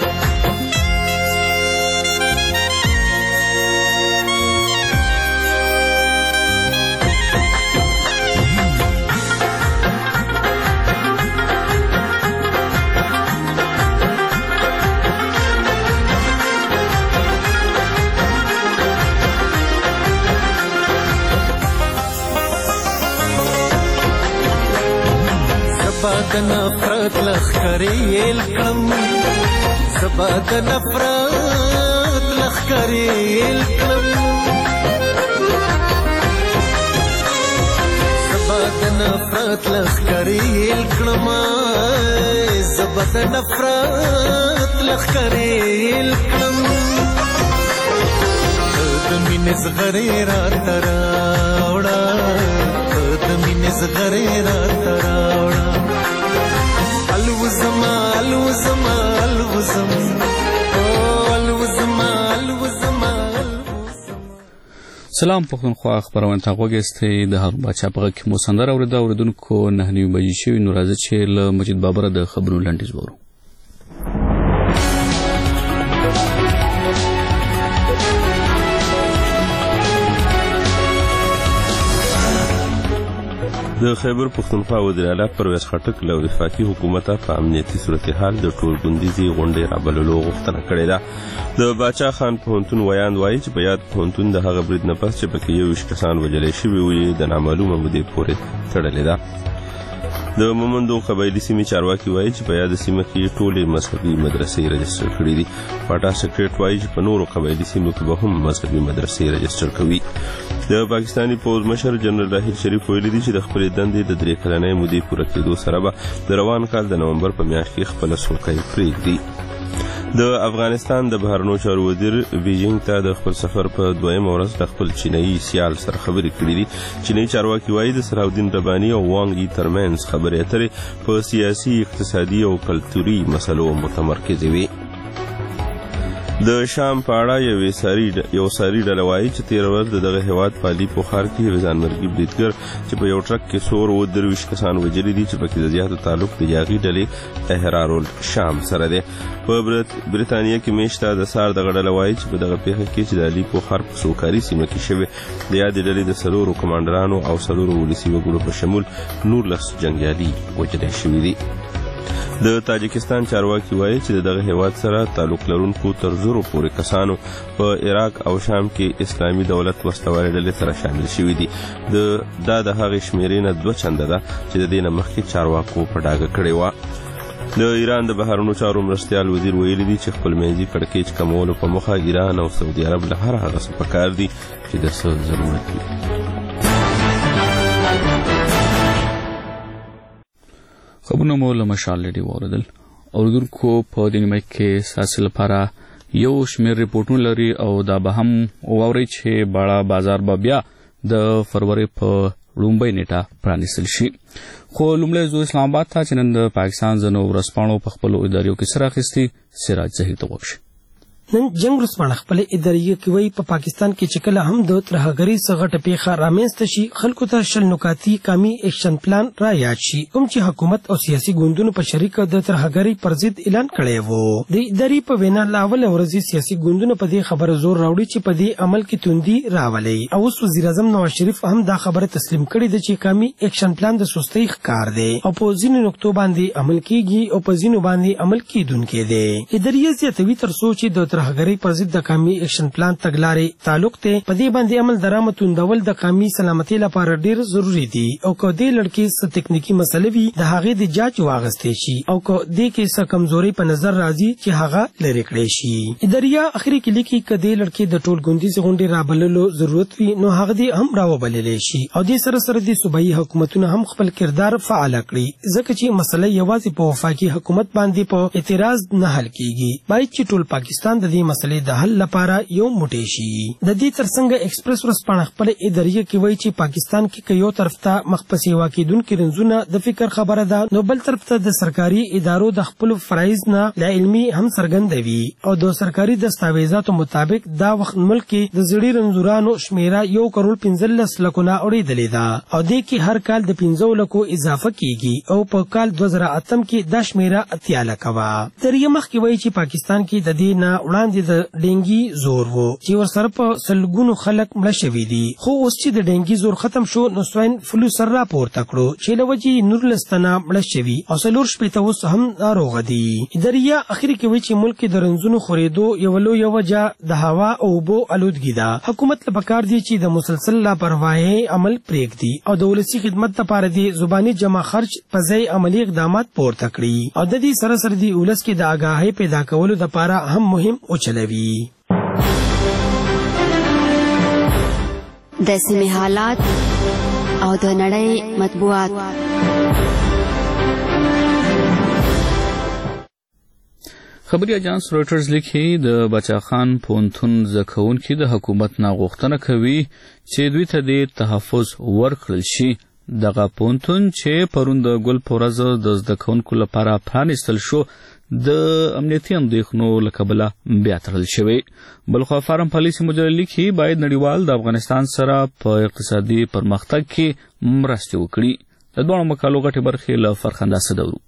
د نفرت لخکرې کړم زبا د نفرت لخکرې کړم زبا د نفرت لخکرې کړم زبا د نفرت لخکرې کړم د مینې زغرې را تراوړه د مینې زغرې را تراوړه الوزما الوزما الوزم الوزما الوزما. سلام پښتونخوا خبرونه ته غوږیستئ د هارون باچا په غږ کې مو سندره اوریدونکو 9 بجې شوي نو راځي چې له مجید بابره د خبرونو لنډیز وورو. د خیبر پښتونخوا وزیر اعلی پرویز خټک له وفاقي حکومت په امنیتي صورتحال د ټولګوندیزي غونډې رابللو غوښتنه کړې ده. د باچا خان پوهنتون ویاند وایي چې په یاد پوهنتون د هغه برید نه پس چې پکې 21 کسان وژل شوي وي د نامعلومه مودې پورې تړلې ده. د مومندو قبایلي سیمې چارواکي وایي چې په یاد سیمه کې ټولې مذهبي مدرسې رجسټر کړي دي. پاټا سیکریټ وایي چې په نورو قبایلي سیمو کې به هم مذهبي مدرسې رجسټر کوي. د پاکستاني پوځ مشر جنرال راحیل شریف ویلي دي چې د خپلې دندې د 3 کلنۍ مودې پوره کېدو سره به د روان کال د نومبر په میاشت کې خپله څوکۍ پرېږدي. د افغانستان د بهرنیو چارو وزیر بیجینګ ته د خپل سفر په 2مه ورځ د خپل چینایي سیال سره خبرې کړې دي. چینایي چارواکي وایي د صلاحالدین رباني او وانګ ای ترمنځ خبرې اترې په سیاسي، اقتصادي او کلتوري مسلو متمرکزې وي. د شام په اړه یو ساري ډله وایي چې 13 ورځ دغه هیواد په علي پوخار کې یو ځانمرګي بریدګر چې په یو ټرک کې 123 کسان وژلي دي چې پکې د زیاتو تعلق د یاغي ډلې احرار الشام سره دی. په برېټانیا کې میشته د سار دغه ډله وایي چې په دغه پیښه کې چې د علي پوخار په سوکاري سیمه کې شوې د یادې ډلې د 4 کمانډرانو او 4 ولسي وګړو په شمول 19 جنګیالي وژل شوي دي. د تاجکستان چارواکي وایي چې دغه هیواد سره تعلق لرونکو تر 1000 پورې کسانو په عراق او شام کې اسلامي دولت وسوالې ډلې سره شامل شوي دي. دا د هغې شمیرې نه 2 چنده ده چې د دې نه مخکې چارواکو په ډاګه کړې وه. د ایران د بهرنیو چارو مرستیال وزیر ویلي دي چې خپلمنځي کړکېچ کمولو په موخه ایران او سعودي عرب له هر هغه څه پکار دي چې د څه ضرورت وي. خبرونه مو له مشال لري واردل اوریدونکو په دې نیمه کې ساسل لپاره یو شمېر ریپورتونه لري او دا به هم واوري چې باړه بازار به بیا د فروری په لومبۍ نیټه پرانیستل شي. خو لومړی زو اسلام آباد ته چې نن د پاکستان ځینو ورځپاڼو په خپلو اداریو کې سره اخیستي سراج ظهیر ته وکړي. نن جنگ ورځپاڼه خپل اداریه کې وایي په پاکستان کې چې کله هم د ترهګرۍ څخه غټه پیښه رامنځته شي خلکو ته شل نکاتي قومي اکشن پلان را یاد شي کوم چې حکومت او سیاسي ګوندونو په شریکه د ترهګرۍ پر ضد اعلان کړی وو. د ادارې په وینا لا اول ورځې سیاسي ګوندونو په دې خبره زور راوړي چې په دې عمل کې توندي راولي او اوس وزیر اعظم نواز شریف هم دا خبره تسلیم کړې ده چې قومي اکشن پلان د سستۍ ښکار دی او په ځینو نقطو باندې عمل کیږي او په ځینو باندې عمل کیدونکې دی. ادارې زیاتوي تر څو چې د ترهګرۍ پر ضد د قومي اکشن پلان تګلارې تعلق ته په دې باندې عمل درامه توندول د قومي سلامتۍ لپاره ډیر ضروری دي او که دې لړکې څه تکنیکی مسلې وي د هغې د جاج واغستې شي او که دې کې څه کمزوري په نظر راځي چې هغه لرې کړی شي. اداریه اخري کې لیکي که دې لړکې د ټول ګوندیزې غونډې رابللو ضرورت وي نو هغه دې هم راوبللی شي او دې سره سره د صوبایي حکومتونه هم خپل کردار فعال کړي ځکه چې مسله یوازې په وفاقي حکومت باندې په اعتراض نه حل کیږي باید چې ټول پاکستان د دې مسلې د حل لپاره یو موټی شي. د دې ترڅنګ ایکسپریس ورځپاڼه خپل اداریه کې وایي چې پاکستان کې یو طرف ته مخ په سیوا کېدونکي رنځونه د فکر خبره ده نو بل طرف ته د سرکاري ادارو د خپلو فرایض نه لا علمي هم څرګندوي او د سرکاري دستاویزاتو مطابق دا وخت ملک کې د زړې رنځورانو شمیره 1.15 لکه اورېدلې ده او دې کې هر کال د 15 لکو اضافه کیږي او په کال 2008 کې دا شمیره 80 لکه وه. دریه مخ کې وایي چې پاکستان کې د دې نه وړاندې د ډینګي زور وو چې ورسره په سلګونو خلک مړه شوي دي خو اوس چې د ډینګي زور ختم شو نو سوین فلو سر راپورته کړو چې له وجې 19 تنه مړه شوي او 4 شپېته اوس هم ناروغه دي. اداریه اخري کې وایي چې ملک کې د رنځونو خورېدو یو لویه وجه د هوا او اوبو آلودګي ده. حکومت له پکار دی چې د مسلسل لاپرواهۍ عمل پرېږدي او د ولسي خدمت لپاره د زباني جمع خرچ په ځای عملي اقدامات پورته کړي او د دې سره سره د ولس کې د آګاهۍ پیدا کولو لپاره هم مهم وچلوي. د سیمې حالات او د نړۍ مطبوعات. خبري اجانس رويټرز لیکي د بچا خان پوهنتون زده کوونکي د حکومت نه غوښتنه کوي چې دوی ته د تحفظ ورکړل شي. دغه پوهنتون چې پرون د ګل په ورځ د زده کوونکو لپاره پرانیستل شو د امنیتي اندېښنو له کبله بیا تړل شوی. بلخوا فارم پالیسي مجله لیکي باید نړیوال د افغانستان سره په اقتصادي پرمختګ کې مرستې وکړي. د دواړو مقالو غټې برخې له فرخنده صدورو.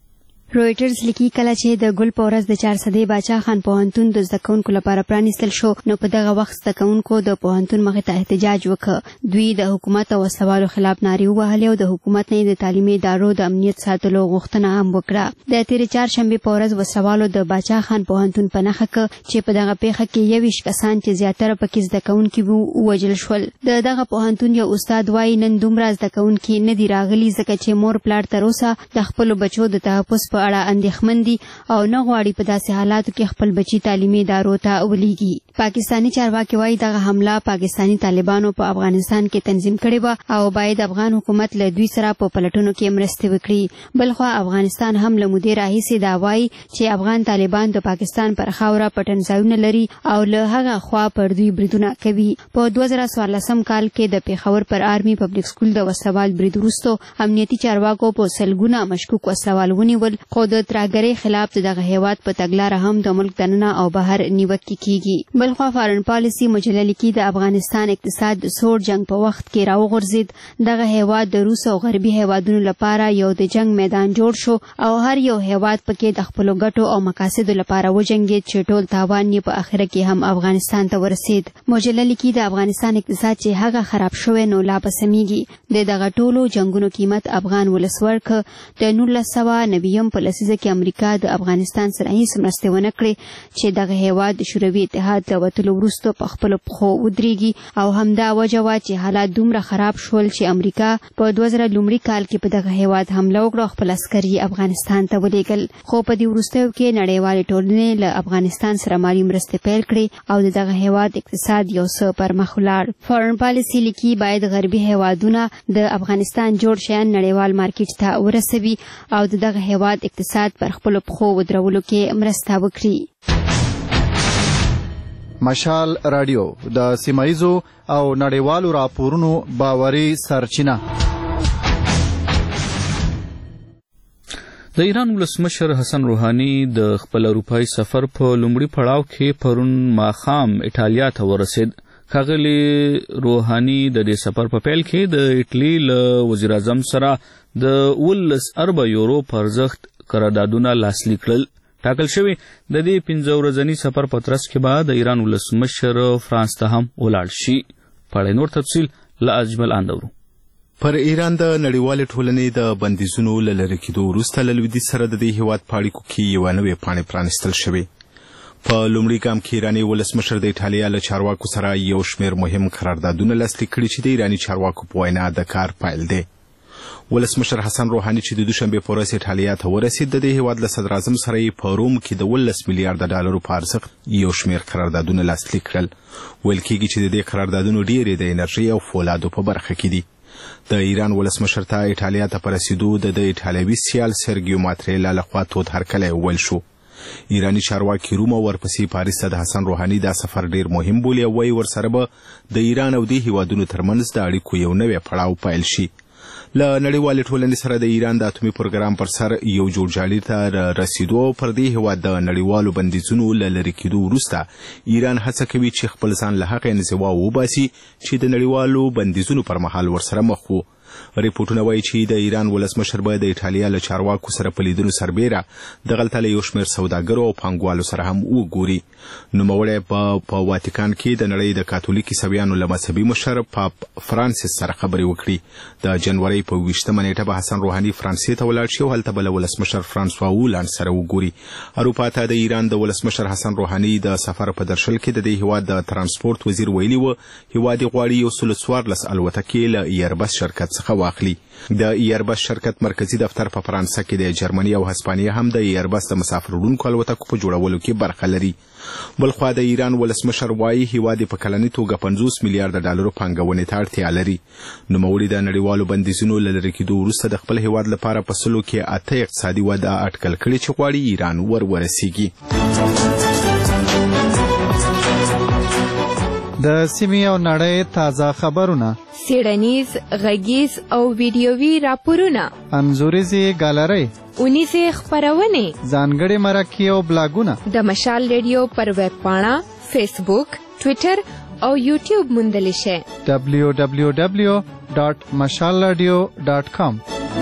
رويټرز لیکي کله چې د ګل په ورځ د 400 باچا خان پوهنتون د زده کوونکو لپاره پرانیستل شو نو په دغه وخت زده کوونکو د پوهنتون مخې ته احتجاج وکړ. دوی د حکومت او وسلوالو خلاف نارې ووهلې او د حکومت نه د تعلیمي ادارو د امنیت ساتلو غوښتنه هم وکړه. د تېرې چهارشنبې په ورځ وسلوالو د باچا خان پوهنتون په نښه کړ چې په دغه پیښه کې 21 کسان چې زیاتره پکې زده کوونکي وو ووژل شول. دغه پوهنتون یو استاد وایي نن دومره زده کوونکي نه دي راغلي ځکه چې مور پلار تر اوسه د خپلو بچو د تحفظ په اړه اندېښمن دي او نه غواړي په داسې حالاتو کې خپل بچي تعلیمي ادارو ته ولېږي. پاکستاني چارواکي وایي دغه حمله پاکستاني طالبانو په افغانستان کې تنظیم کړې وه او باید افغان حکومت له دوی سره په پلټنو کې مرستې وکړي. بلخوا افغانستان هم له مودې راهیسې دا وایي چې افغان طالبان د پاکستان پر خاوره پټنځایونه لري او له هغه خوا پر دوی بریدونه کوي. په 2014 کال کې د پیښور پر آرمي پبلک سکول د وسلوال برید وروسته امنیتي چارواکو په سلګونه مشکوک وسلوال ونیول خو د ترهګرۍ خلاف دغه هیواد په تګلاره هم د ملک دننه او بهر نیوکې کیږي. بلخوا فارن پالیسي مجله لیکي د افغانستان اقتصاد د سوړ جنگ په وخت کې راوغورځید. دغه هیواد د روس او غربي هیوادونو لپاره یو د جنگ میدان جوړ شو او هر یو هیواد پکې د خپلو ګټو او مقاصدو لپاره وجنګید چې ټول تاوان یې په اخره کې هم افغانستان ته ورسید. مجله لیکي د افغانستان اقتصاد چې هغه خراب شوی نو لا به سمیږي. د دغه ټولو جنگونو قیمت افغان ولس ورکړ. د 1990 په لسیزه کې امریکا د افغانستان سره هیڅ مرستې ونه کړې چې دغه هیواد د شوروي اتحاد له وتلو وروسته په خپلو پښو ودرېږي او همدا وجه وه چې حالات دومره خراب شول چې امریکا په 2000 لومړي کال کې په دغه هیواد حمله وکړه او خپل عسکر یې افغانستان ته ولېږل. خو په دې وروستیو کې نړیوالې ټولنې له افغانستان سره مالي مرستې پیل کړې او د دغه هیواد اقتصاد یو څه پرمخ ولاړ. فارن پالیسي لیکي باید غربي هیوادونه د افغانستان جوړ شیان نړیوال مارکیټ ته ورسوي او د دغه هیواد اقتصاد پر خپلو پښو ودرولو کې مرسته وکړي. مشال رادیو د سیمایزو او نړیوالو راپورونو باوري سرچینه. د ایران ولسمشر حسن روحاني د خپل اروپایي سفر په لومړي پړاو کې پرون ماښام ایټالیا ته ورسید. ښاغلي روحاني د دې سفر په پیل کې د ایټالي له وزیر اعظم سره د 19 ارب یورو په ارزښت قراردادونه لاسلیک کړل. ټاکل شوی د دې 15 ورځني سفر په ترڅ کې به د ایران ولسمشر فرانس ته هم ولاړ شي. په نور تفصیل له اجمل اندورو. پر ایران د نړیوالې ټولنې د بندیزونو له لرې کېدو وروسته له لویدیځ سره د دې هیواد په اړیکو کې یوه نوې پاڼې پرانیستل شوې. په لومړي ګام کې ایراني ولسمشر د ایټالیا له چارواکو سره یو شمېر مهم قراردادونه لاسلیک کړي چې د ایراني چارواکو په وینا د کار پیل دی. ولسمشر حسن روحاني چې د دوشنبې په ورځ ایټالیا ته ورسید د دې هیواد له صدر اعظم سره یې په روم کې د 19 میلیارډ ډالرو په ارزښت یو شمېر قراردادونه لاسلیک کړل. ویل کېږي چې د دې قراردادونو ډېرې د انرژي او فولادو په برخه کې دي. د ایران ولسمشر ته ایټالیا ته په رسیدو د ایټالوي سیال سرګیو ماتریلا لخوا تود هرکلی وویل شو. ایرانی چارواکي روم او ورپسې پاریس ته د حسن روحاني دا سفر ډیر مهم بولي او وایي ورسره به د ایران او دې هیوادونو ترمنځ د اړیکو یو نوی پړاو پیل شي. له نړیوالې ټولنې سره د ایران د اتومي پروګرام پر سر یو جوړجاړي ته رسیدو او پر دې هیواد د نړیوالو بندیزونو له لرې کېدو وروسته ایران هڅه کوي چې خپل ځان له هغه انزوا وباسي چې د نړیوالو بندیزونو پر مهال ورسره مخ وو. ریپورټونه وایي چې د ایران ولسمشر به د ایټالیا له چارواکو سره په لیدلو سربیره دغلته له یو شمېر سوداګرو او پانګوالو سره هم وګوري. نوموړی په واتیکان کې د نړۍ د کاتولیک عیسویانو له مذهبي مشر پاپ فرانسیس سره خبرې وکړي. د جنوري په 20مه نیټه به حسن روحاني فرانسې ته ولاړ شي او هلته به له ولسمشر فرانسوا هولاند سره وګوري. اروپا ته د ایران د ولسمشر حسن روحاني د سفر په درشل کې د دې هیواد د ترانسپورت وزیر ویلي و هیواد غواړي 114 الوتکې له ایربس شرکت څخه واخلي. د ایربس شرکت مرکزی دفتر په فرانسه کې د جرمني او هسپانیا هم د ایربس د مسافر وړونکو الوتکو په جوړولو کې برخه لري. بلخوا د ایران ولسمشر وایي هیواد په کلني توګه 50 میلیارډ ډالرو پانګونې ته اړتیا لري. نوموړي د نړیوالو بندیزونو له لرې کېدو وروسته د خپل هیواد لپاره په سلو کې 8 اقتصادي وده اټکل کړې چې غواړي ایران ورسیږي. د سیمې او نړۍ تازه خبرونه څېړنیز، غږیز او ویډیوي راپورونه، انځوریزې ګالرۍ، اونیزې خپرونې، ځانګړي مرکې او بلاګونه د مشال ریډیو پر ویب پاڼه، فیسبوک، ټویټر او یوټیوب موندلی شئ. www.mashalradio.com.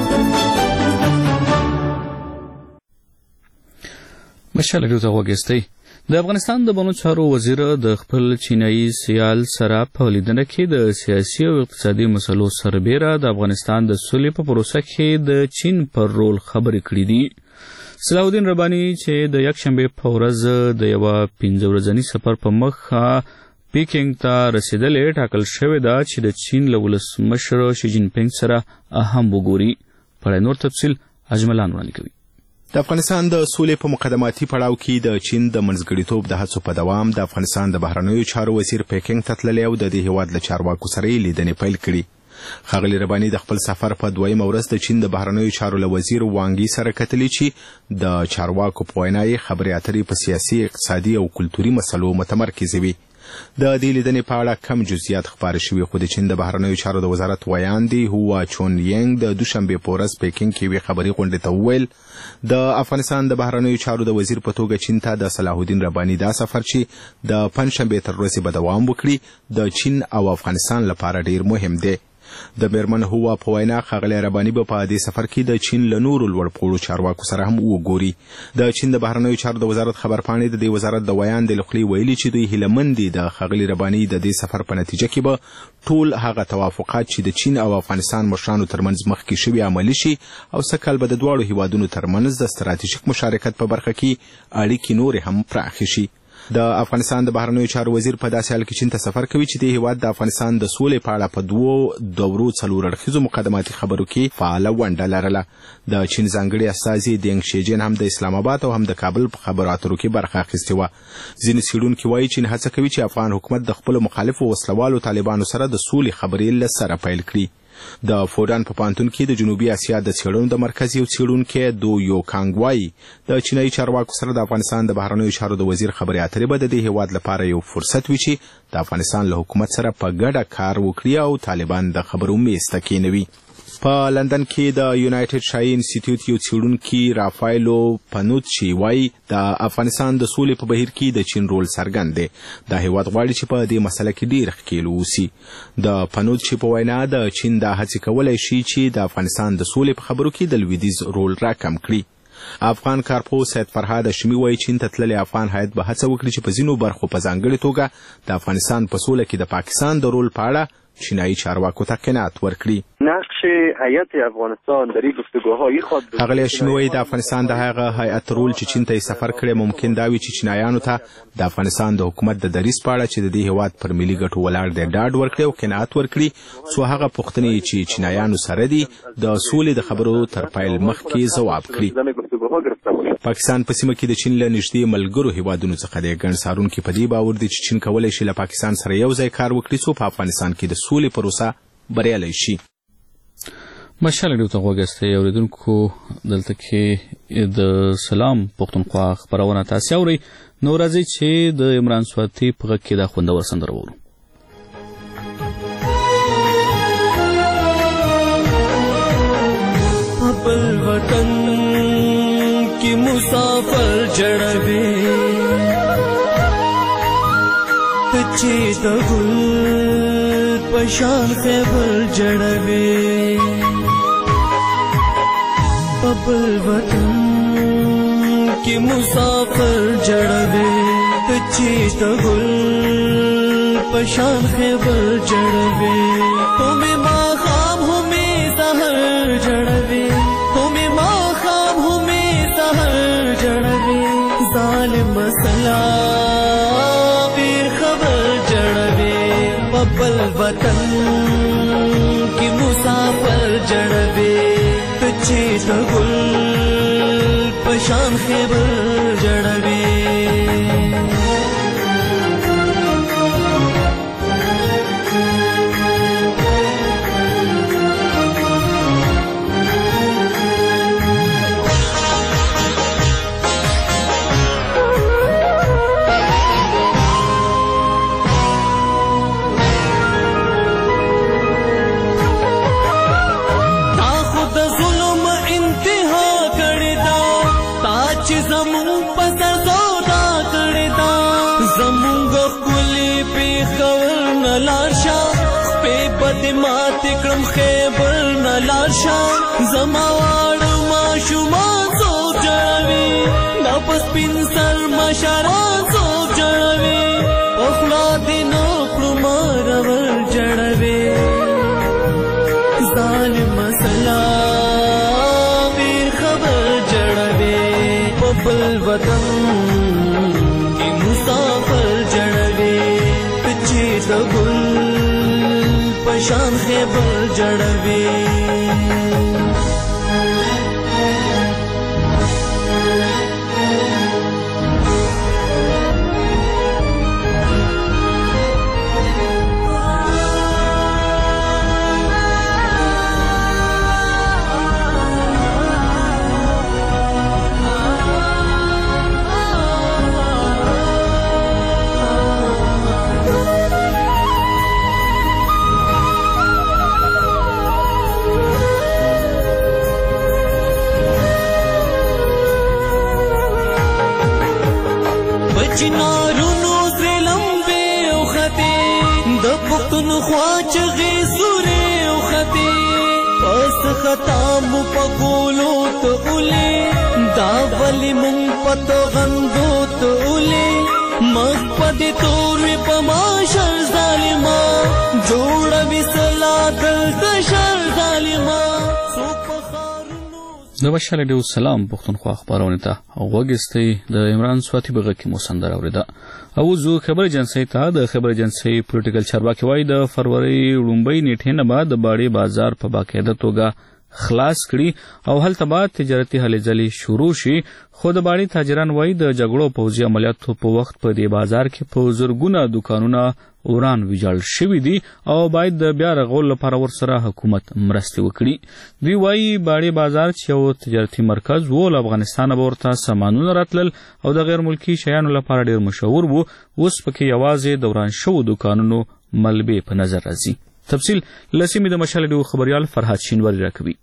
مشال ریډیو ته وګورئ. د افغانستان د بنو چارو وزیر د خپل چینایي سیال سره په لیدنه کې د سیاسي او اقتصادي مسلو سربېره د افغانستان د سولې په پروسه کې د چین پر رول خبرې کړې دي. صلاح الدین رباني چې د یکشنبې په ورځ د یوه 15 ورځني سفر په مخه پیکینګ ته رسیدلې ټاکل شوې ده چې د چین له ولسمشر شي جین پینګ سره هم وګوري. په نور تفصیل اجملان وړاندې کوي. د افغانستان د سولې په مقدماتي پړاو کې د چین د منځګړیتوب د هڅو په دوام د افغانستان د بهرنیو چارو وزیر پیکینګ ته تللی او د دې هیواد له چارواکو سره یې لیدنې پیل کړي. ښاغلي رباني د خپل سفر په 2مه ورځ د چین د بهرنیو چارو له وزیر وانګي سره کتلي چې د چارواکو په وینا یې خبرې اترې په سیاسي، اقتصادي او کلتوري مسلو متمرکزې وي. د دې لیدنې په اړه کم جزئیات خپاره شوي، خو د چین د بهرنیو چارو د وزارت ویاندې هوا چونینګ د دوشنبې په ورځ پیکینګ کې یوې خبري غونډې ته وویل د افغانستان د بهرنیو چارو د وزیر په توګه چین ته د صلاح الدین رباني دا سفر چې د پنجشنبې تر ورځې به دوام وکړي د چین او افغانستان لپاره ډیر مهم دی. د میرمن هوا په وینا ښاغلی رباني به په دې سفر کې د چین له نورو لوړپوړو چارواکو سره هم وګوري. د چین د بهرنیو چارو د وزارت خبرپاڼې د دې وزارت د ویاندې له خولې ویلي چې دوی هیلهمند دي د ښاغلي رباني د دې سفر په نتیجه کې به ټول هغه توافقات چې د چین او افغانستان مشرانو ترمنځ مخکې شوي عملي شي او سږ کال به د دواړو هیوادونو ترمنځ د ستراتیژیک مشارکت په برخه کې اړیکې نورې هم پراخې شي. د افغانستان د بهرنیو چارو وزیر په داسې حال کې چین ته سفر کوي چې د هیواد د افغانستان د سولې په اړه په 2 دورو 4 اړخیزو مقدماتي خبرو کې فعاله ونډه لرله. د چین ځانګړي استازي دینګ شیجین هم د اسلام آباد او هم د کابل په خبرو اترو کې برخه اخیستې وه. ځینې څېړونکي وایي چین هڅه کوي چې افغان حکومت د خپلو مخالفو وسلوالو طالبانو سره د سولې خبرې له سره پیل کړي. د فودان په پانتون کې د جنوبي اسیا د څېړنو د مرکز یو څېړونکی دو یو کانګ وایي د چینایي چارواکو سره د افغانستان د بهرنیو چارو د وزیر خبرې اترې به د دې هیواد لپاره یو فرصت وي چې د افغانستان له حکومت سره په ګډه کار وکړي او طالبان د خبرو میز ته کېنوي. په لندن کې د یونایټډ شای انسټیټیوټ یو څېړونکي رافایلو پنوچي وایي د افغانستان د سولې په بهیر کې د چین رول څرګند دی. دا هیواد غواړي چې په دې مسله کې ډېر ښکېل واوسي. د پنوچي په وینا د چین دا هڅې کولی شي چې د افغانستان د سولې په خبرو کې د لویدیځ رول راکم کړي. افغان کارپوه سید فرهاد هاشمي وایي چین ته تللی افغان هیات به هڅه وکړي چې په ځینو برخو په ځانګړې توګه د افغانستان په سوله کې د پاکستان د رول په اړه چینایي چارواکو ته قناعت ورکړي. نقش هیئت افغانستان در این گفتگوهای خود ښاغلی هاشمي وایي د افغانستان د هغه هیئت رول چې چین ته یې سفر کړی ممکن دا وي چې چینایانو ته د افغانستان د حکومت د دریځ په اړه چې د دې هیواد پر ملي ګټو ولاړ دی ډاډ ورکړي او قناعت ورکړي څو هغه پوښتنې چې چینایانو سره دي د سولې د خبرو تر پیل مخکې ځواب کړي. پاکستان په سیمه کې د چین له نږدې ملګرو هیوادونو څخه دی. ګڼ څارونکي په دې باور دي چې چین کولی شي له پاکستان سره یو ځای کار وکړي څو په افغانستان کې د سولې پروسه بریالی شي. مشال ریډیو ته وګورئ. اوریدونکو دلته کې د سلام پښتونخوا خبرونه تاسو اورئ. نو راځي چې د عمران سواتي په غږ کې دا خوندور سندره واورو. خپل وطن کې مسافر جړوي چې د ګل پشان خیبر جړوي خپل وطن کې مسافر جړوي چې د ګل پشان خیبر جړوي تمه ما خام همې سحر جړوي تمه ما خام همې سحر جړوي ظالم مسلا پیر خبر جړوي خپل وطن کې مسافر جړوي چې د ګل پشان خیبر جړوي نه لاړ شه خپې بدې ماتې کړم خیبر نه لاړ شه زما واړه ماشومان څوک جړوي دا په سپین سر مشران څوک جړوي په خوله دې نه کړو مرور جړوي ظالم سلامي خبر جړوي په بل وطن کې مسافر جړوي چې د ګل په شان خیبر جړوي چنارونو سرې لمبې اوختې د پښتونخوا چغې سورې اوختې پس خطا مو په ګولو ته اولې دا ولې مونږ په توغندو ته اولې مخ په دې تور وې په ما شر ظالما جوړوي سلا دلته شر ظالما د بشار ډیو سلام پښتونخوا خبرونه ته غوږستئ د عمران سواتی بغه کې مو سندره اوریده او زه خبر ایجنسی ته د خبر ایجنسی پولیټیکل چارواکي وایي د فروری لومبۍ نیټې نه بعد د باړې بازار په باقاعده توګه خلاص کړي او هلته بعد تجارتي هلې ځلې شروع شي خو د باړې تاجران وایي د جګړو پوځي عملیاتو په وخت په دې بازار کې په زرګونه دوکانونه وران ویجاړ شوي دي او باید د بیا رغول لپاره ورسره حکومت مرستې وکړي دوی وایي باړې بازار چې یو تجارتي مرکز و له افغانستانه به ورته سامانونه راتلل او د غیر ملکي شیانو لپاره ډېر مشهور و اوس پکې یوازې د وران شوو دوکانونو ملبې په نظر راځي تفصیل له سیمې د مشال ډیو خبریال فرهاد شینواری راکوي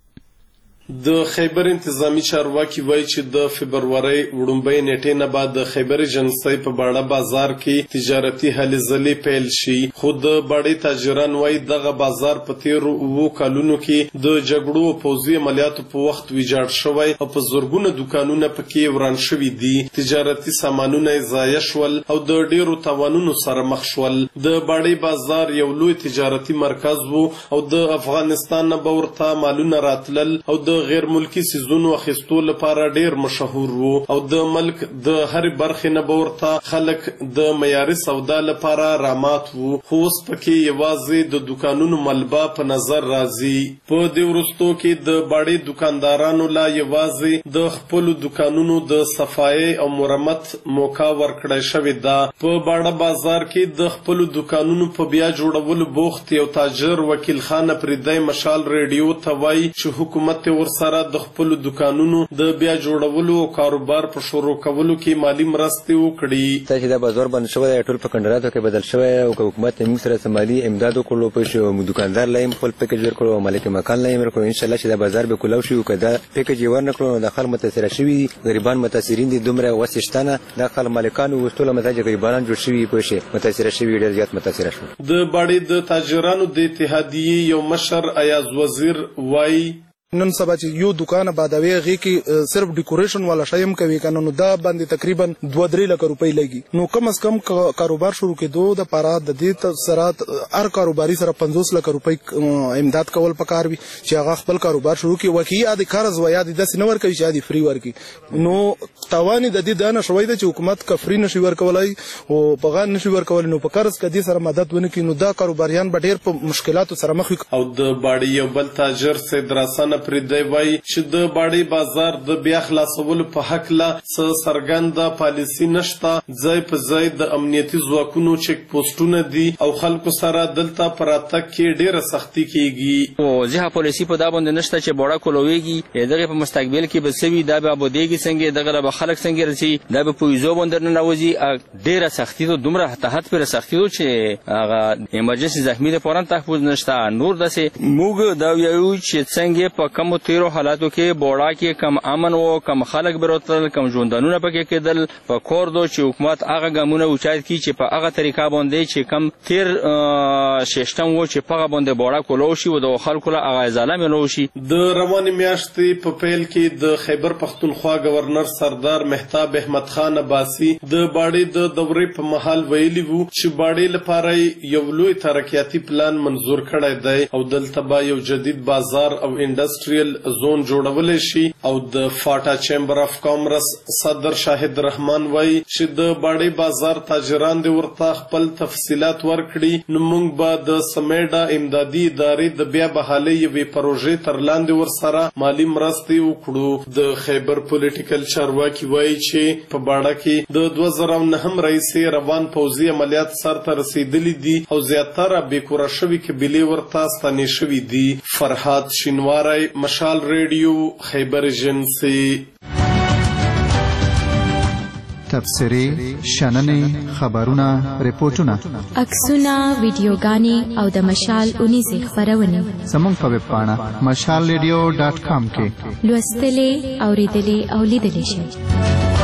د خیبر انتظامی چارواکي وایي چې د فبرورۍ وړومبۍ نیټې نه بعد د خیبر ایجنسۍ په باړه بازار کې تجارتي هلې ځلې پیل شي خو د باړې تاجران وایي دغه بازار په تیرو 7 کلونو کې د جګړو او پوځي عملیاتو په وخت ویجاړ شوی او په زرګونه دوکانونه پکې وران شوي دي تجارتي سامانونه یې ضایع شول او د ډیرو تاوانونو سره مخ شول د باړې بازار یو لوی تجارتي مرکز و او د افغانستان نه به ورته مالونه راتلل او د غیر ملکی سیزونو اخیستو لپاره ډیر مشهور وو او د ملک د هر برخې نه ورته خلک د معیاري سودا لپاره رامات وو خو اوس پکې یوازې د دوکانونو ملبه په نظر راځي په دې وروستو کې د باړې دکاندارانو لا یوازې د خپل دوکانونو د صفایي او مرمت موقع ورکړی شوې ده په باړه بازار کې د خپل دوکانونو په بیا جوړولو بوخت یو تاجر وکیل خان پردی مشال ریډیو ته وایي چې حکومت سره د خپل دکانونو د بیا جوړولو او کاروبار په شروع کولو کې مالی مرستې وکړي چې دا بازار بند شوی ټول په کندراتو کې بدل شوی او حکومت موږ سره مالی امداد وکړو په شو دکاندار لایم خپل پیکج ورکړو او مالک مکان لایم ورکړو ان شاء الله چې دا بازار به کولاو شي او کدا پیکج ورنکړو د خلک متاثر شوي غریبان متاثرین دي دومره وسشتانه د خلک مالکانو وستول متاج غریبان جوړ شوي په شي متاثر شوي ډیر زیات متاثر شو د باړې د تاجرانو د اتحادیې یو مشر ایاز وزیر وای نن سبا چې یو دکان بادوي غي کې صرف ډیکوریشن والا شایم کوي کنه نو دا باندې تقریبا 2-3 لک روپۍ لګي نو کم از کم کاروبار شروع کېدو د پاره د دې سره هر کاروباري سره 50 لک روپۍ امداد کول پکار وي چې هغه خپل کاروبار شروع کړي وکي یا د قرض و یا د سنور کوي چې د فری ورکی نو توان د دې دانه شوي د حکومت کفري نشي ورکولای او پغان نشي ورکول نو په قرض کې سره مدد ونه کینو دا کاروباریان به ډېر په مشکلاتو سره مخ او د باړې یو بل تاجر سید راسن پردی وای چې د باړې بازار د بیا خلاصولو په حق لا سرګند پالیسی نشته ځای په ځای د امنیتي ځواکونو چک پوسټونه دي او خلکو سره دلته پراته کې ډیره سختی کیږي او ځه پالیسی په دا باندې نشته چې بوړه کولويږي دغه په مستقبل کې به سوي دا به بودېږي څنګه دغه به خلک څنګه رسي دا به پویزو باندې نه نوځي ډیره سختی ته دومره تحت پر سختی چې هغه ایمرجنسي زخمی د فوران تحفظ نشته نور دسه موږ دا یو چې څنګه په په کوم تیرو حالاتو کې بوړا کې کم امن او کم خلک بروتل کم ژوندانونه پکې کېدل په کور دو چې حکومت هغه ګامونه اوچات کی چې په هغه طریقه باندې چې کم تیر سیستم و چې په هغه باندې بوړا کولو شي او د خلکو له هغه ځاله ملو شي. د روانې میاشتې په پیل کې د خیبر پختونخوا گورنر سردار مهتاب احمد خان عباسي د باړې د دورې په مهال ویلي وو چې باړې لپاره یو لوی ترقیاتي پلان منظور کړی دی او دلته به یو جدید بازار او انډستریل زون جوړول شي. او د فاټا چیمبر اف کامرس صدر شاهد رحمان وایي چې د باړې بازار تاجران دې ورته خپل تفصیلات ورکړي نو موږ به د سمیډا امدادي ادارې د بیا بحالۍ یوې پروژې تر لاندې ورسره مالي مرستې وکړو. د خیبر پولیټیکل چارواکي وایي چې په باړه کې د 2009 رئیسې روان پوځي عملیات سرته رسیدلي دي او زیاتره بېکوره شوي قبیلې ورته ستنې شوي دي. فرهاد شینواری، مشال ریډیو، خیبر ایجنسي. تبصرې، شننې، خبرونه، ریپورټونه، عکسونه، ویډیوګانې او د مشال اونیزې خپرونې زموږ په ویب پاڼه mashalradio.com کې لوستلې، اورېدلې او لیدلې شئ.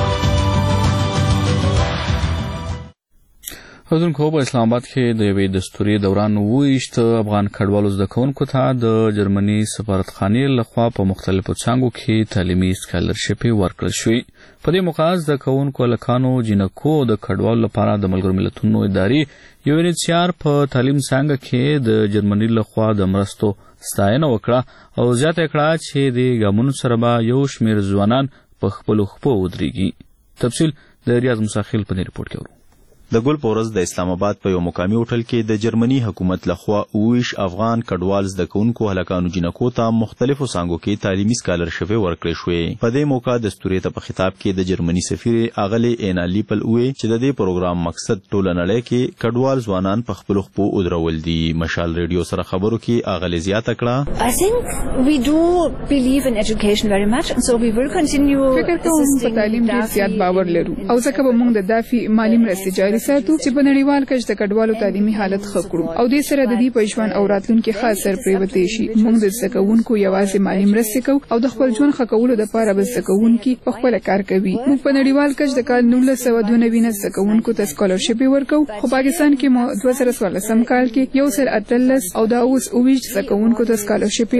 حضرت په اسلام آباد کې د یوې دستوري دوران 28 افغان کډوالو زده کوونکو ته د جرمني سفارتخانې لخوا په مختلفو څانګو کې تعلیمي سکالرشپ ورکړل شوې. په دې موقع زده کوونکو هلکانو، جینکو د کډوالو لپاره د ملګرو ملتونو ادارې UNHCR په تعلیم څانګه کې د جرمني لخوا د مرستو ستاینه وکړه او زیاته کړه چې د ګامونو سره به یو شمېر ځوانان په خپلو خپو ودرېږي. تفصیل د ریاض مساخیل په دې ریپورټ کې ورو. د ګل په ورځ د اسلام آباد په یو مقامي هوټل کې د جرمني حکومت لخوا 28 افغان کډوال زده کوونکو هلکانو جینکو ته مختلفو څانګو کې تعلیمي سکالرشپ ورکړل شوې. په دې موقع د ستوري ته په خطاب کې د جرمني سفیر اغلی اینا لیپل وې چې د دې پروګرام مقصد ټوله نړۍ کې کډوال ځوانان په خپل خپو ودرول دي. مشال ریډیو سره خبرو کې اغلی زیاته کړه، I think we do believe in education very much and so we will continue. فکر کوم په تعلیم ډېر زیات باور لرو او ځکه به موږ د دافي مالی مرستې جاري ساتو چې په نړیوال کچ د کډوالو تعلیمي حالت ښه کړو او دې سره د دې په ژوند او راتلونکي ښه اثر پرېوتی شي. موږ د زده کوونکو یوازې مالی مرستې کوو او د خپل ژوند ښه کولو دپاره به زده کوونکي په خپله کار کوي. موږ په نړیوال کچ د کال 1992 زده کوونکو ته سکالرشپ ورکوو خو پاکستان کې مو 2014 کال کې 118 او دا اوس 28 زده کوونکو ته سکالرشپ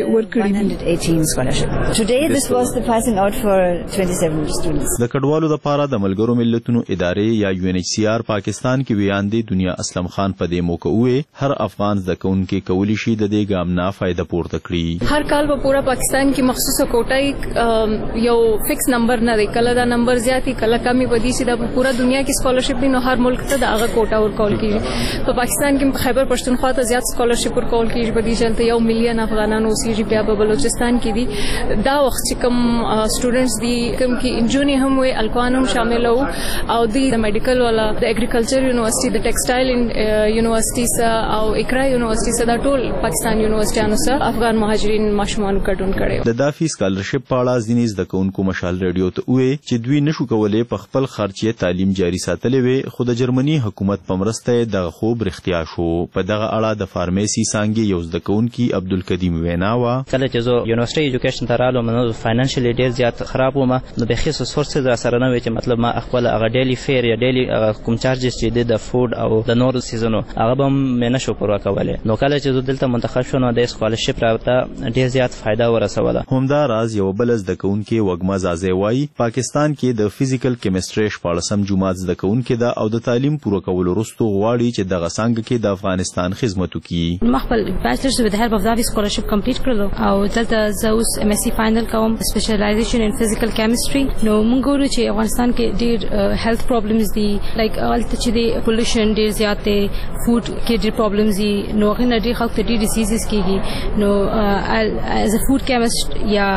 ورکړي. Today this was the passing out for 27 students. د کډوالو لپاره د ملګرو ملتونو ادارې یا UNHCR پاکستان کې ویاندې دنیا اسلم خان په دې موقع وې هر افغان زده کوونکی کولی شي د دې ګام نه فائدہ پورته کړي. هر کال په پورا پاکستان کې مخصوصه کوټه یو فکس نمبر نه دی، کله دا نمبر زیاتی کله کمی بدی سي د پورا دنیا کې سکالرشپ نو هر ملک ته دا هغه کوټه ورکول کیږي. په پاکستان کې خیبر پښتونخوا ته زیات سکالرشپ ورکول کیږي، بدی چلته 1 مليون افغانان اوسېږي. بیا په بلوچستان کې دي دا وخت چې کوم سټوډنټس دي کوم کې انجونی هم وي الکوان هم شامل وو او د میډیکل ولا د اګریکلچر یونیورسيټي د ټیکسټایل یونیورسيټي سره او اقرا یونیورسيټي سره دا ټول پاکستان یونیورسيټانو سره افغان مهاجرین ماشومان ګډون کړي. د دافي سکالرشپ په اړه ځینې زده کوونکو مشال ریډیو ته وې چې دوی نشو کولای په خپل خرچې تعلیم جاري ساتلی وي خو د جرمني حکومت په مرسته دغه خوب رښتیا شو. په دغه اړه د فارمیسي څانګې یو زده کوونکي عبدالکدیم وینا وه، کله چې زه یونیورسيټي ایجوکیشن ته رالم نو فاینانشلی ډېر زیات خراب وم نو بخي سورسز سره نه وي چې مطلب ما خپل هغه ډیلی فیر یا ډیلی کوم چارجز چې د فود او د نور سیزونو هغه به مې نشو پوره کولی. نو کله چې زه دلته منتخب شوم نو د سکالرشپ راته ډېر زیات فایده ورسوله. همدا راز یو بل زده کوونکی وږمه زازی وایي پاکستان کې د فزیکل کیمستري 14 جماعت زده کوونکی ده او د تعلیم پوره کولو وروسته غواړي چې دغه څانګه کې د افغانستان خدمت وکړي. ما خپل بیچلرز with the help of دافي سکالرشپ کمپلیټ کړلو او دلته زه اوس MSc فاینل کوم سپیشلایزیشن ان فزیکل کیمستري. نو موږ ګورو چې افغانستان کې ډېر هیلث پرابلمز دي لایک الته چې د پولوشن ډېر زیات دی، فود کې ډېر پرابلمز دي، نو هغې نه ډېر خلکو ته ډېر ډیسیزز کېږي. نو ایز ا فود کیمسټ یا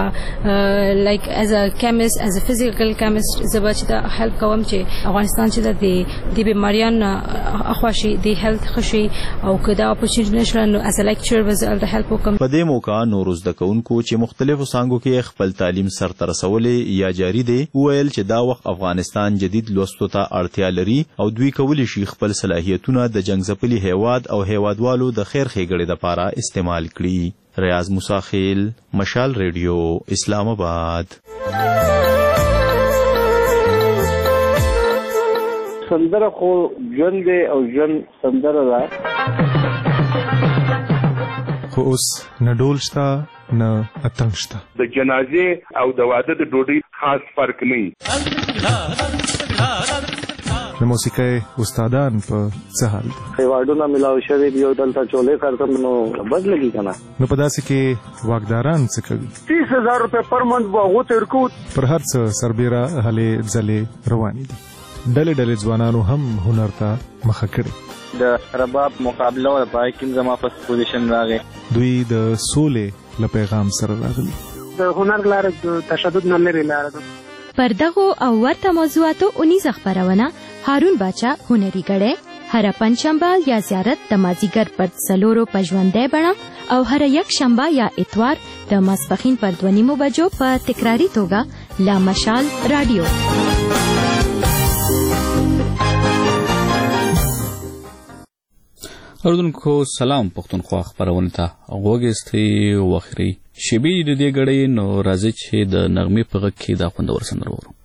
لایک ایز ا کیمسټ ایز ا فزیکل کیمسټ زه به چې دا هیلپ کوم چې افغانستان چې د بیماریان اخوا شي د هیلث ښه شي او که دا اپورچونټي نه شوه نو ایز ا لیکچر به زه هلته هیلپ وکړم. په دې موقع نورو زده کوونکو چې مختلفو څانګو کې خپل تعلیم سرته رسولی یا جاري دی وویل چې دا وخت افغانستان جدید لوستو ته اړتیا لري او دوی کولی شي خپل صلاحیتونه د جنګ ځپلي هیواد او هیوادوالو د خیر ښېګړې دپاره استعمال کړي. ریاض موسی خیل، مشال ریډیو، اسلام آباد. سندره خو ژوند دی او ژوند سندره ده. خو اوس نه ډول شته نه اتڼ شته. د جنازې او د واده د ډوډۍ خاص فرق نه وي. د موسیقۍ استادان په څه حال دي؟ ایوارډونه ملاو شوي دي او دلته چولې کارتم نو بد لګي که نه. نو په داسې کې واکداران څه کوي؟ 30,000 روپۍ پر منت به هغو ته ورکوو. پر هر څه سربیره هلې ځلې روانې دي. ډلې ډلې ځوانانو هم هنر ته مخه کړې. د رباب مقابله وه، پای کې زما فرست پوزیشن راغی. دوی د سولې له پیغام سره راغلي. د هنر لاره د تشدد نه لرې لاره ده. پر دغو او ورته موضوعاتو اونیزه خپرونه هارون باچا هنري ګړی هره پنجشنبه یا زیارت د مازیګر پر 4 په ژوندۍ بڼه او هره یک شنبه یا اتوار د ماسپښین پر 2 بجو په تکراري توګه لا مشال رادیو. اردوونکو سلام پښتونخوا خپرونه ته غوږ ایستئ. واخري شیبې د دې ګړۍ نو راځي چې د نغمې په غږ کې دا خوندور سندره واورو.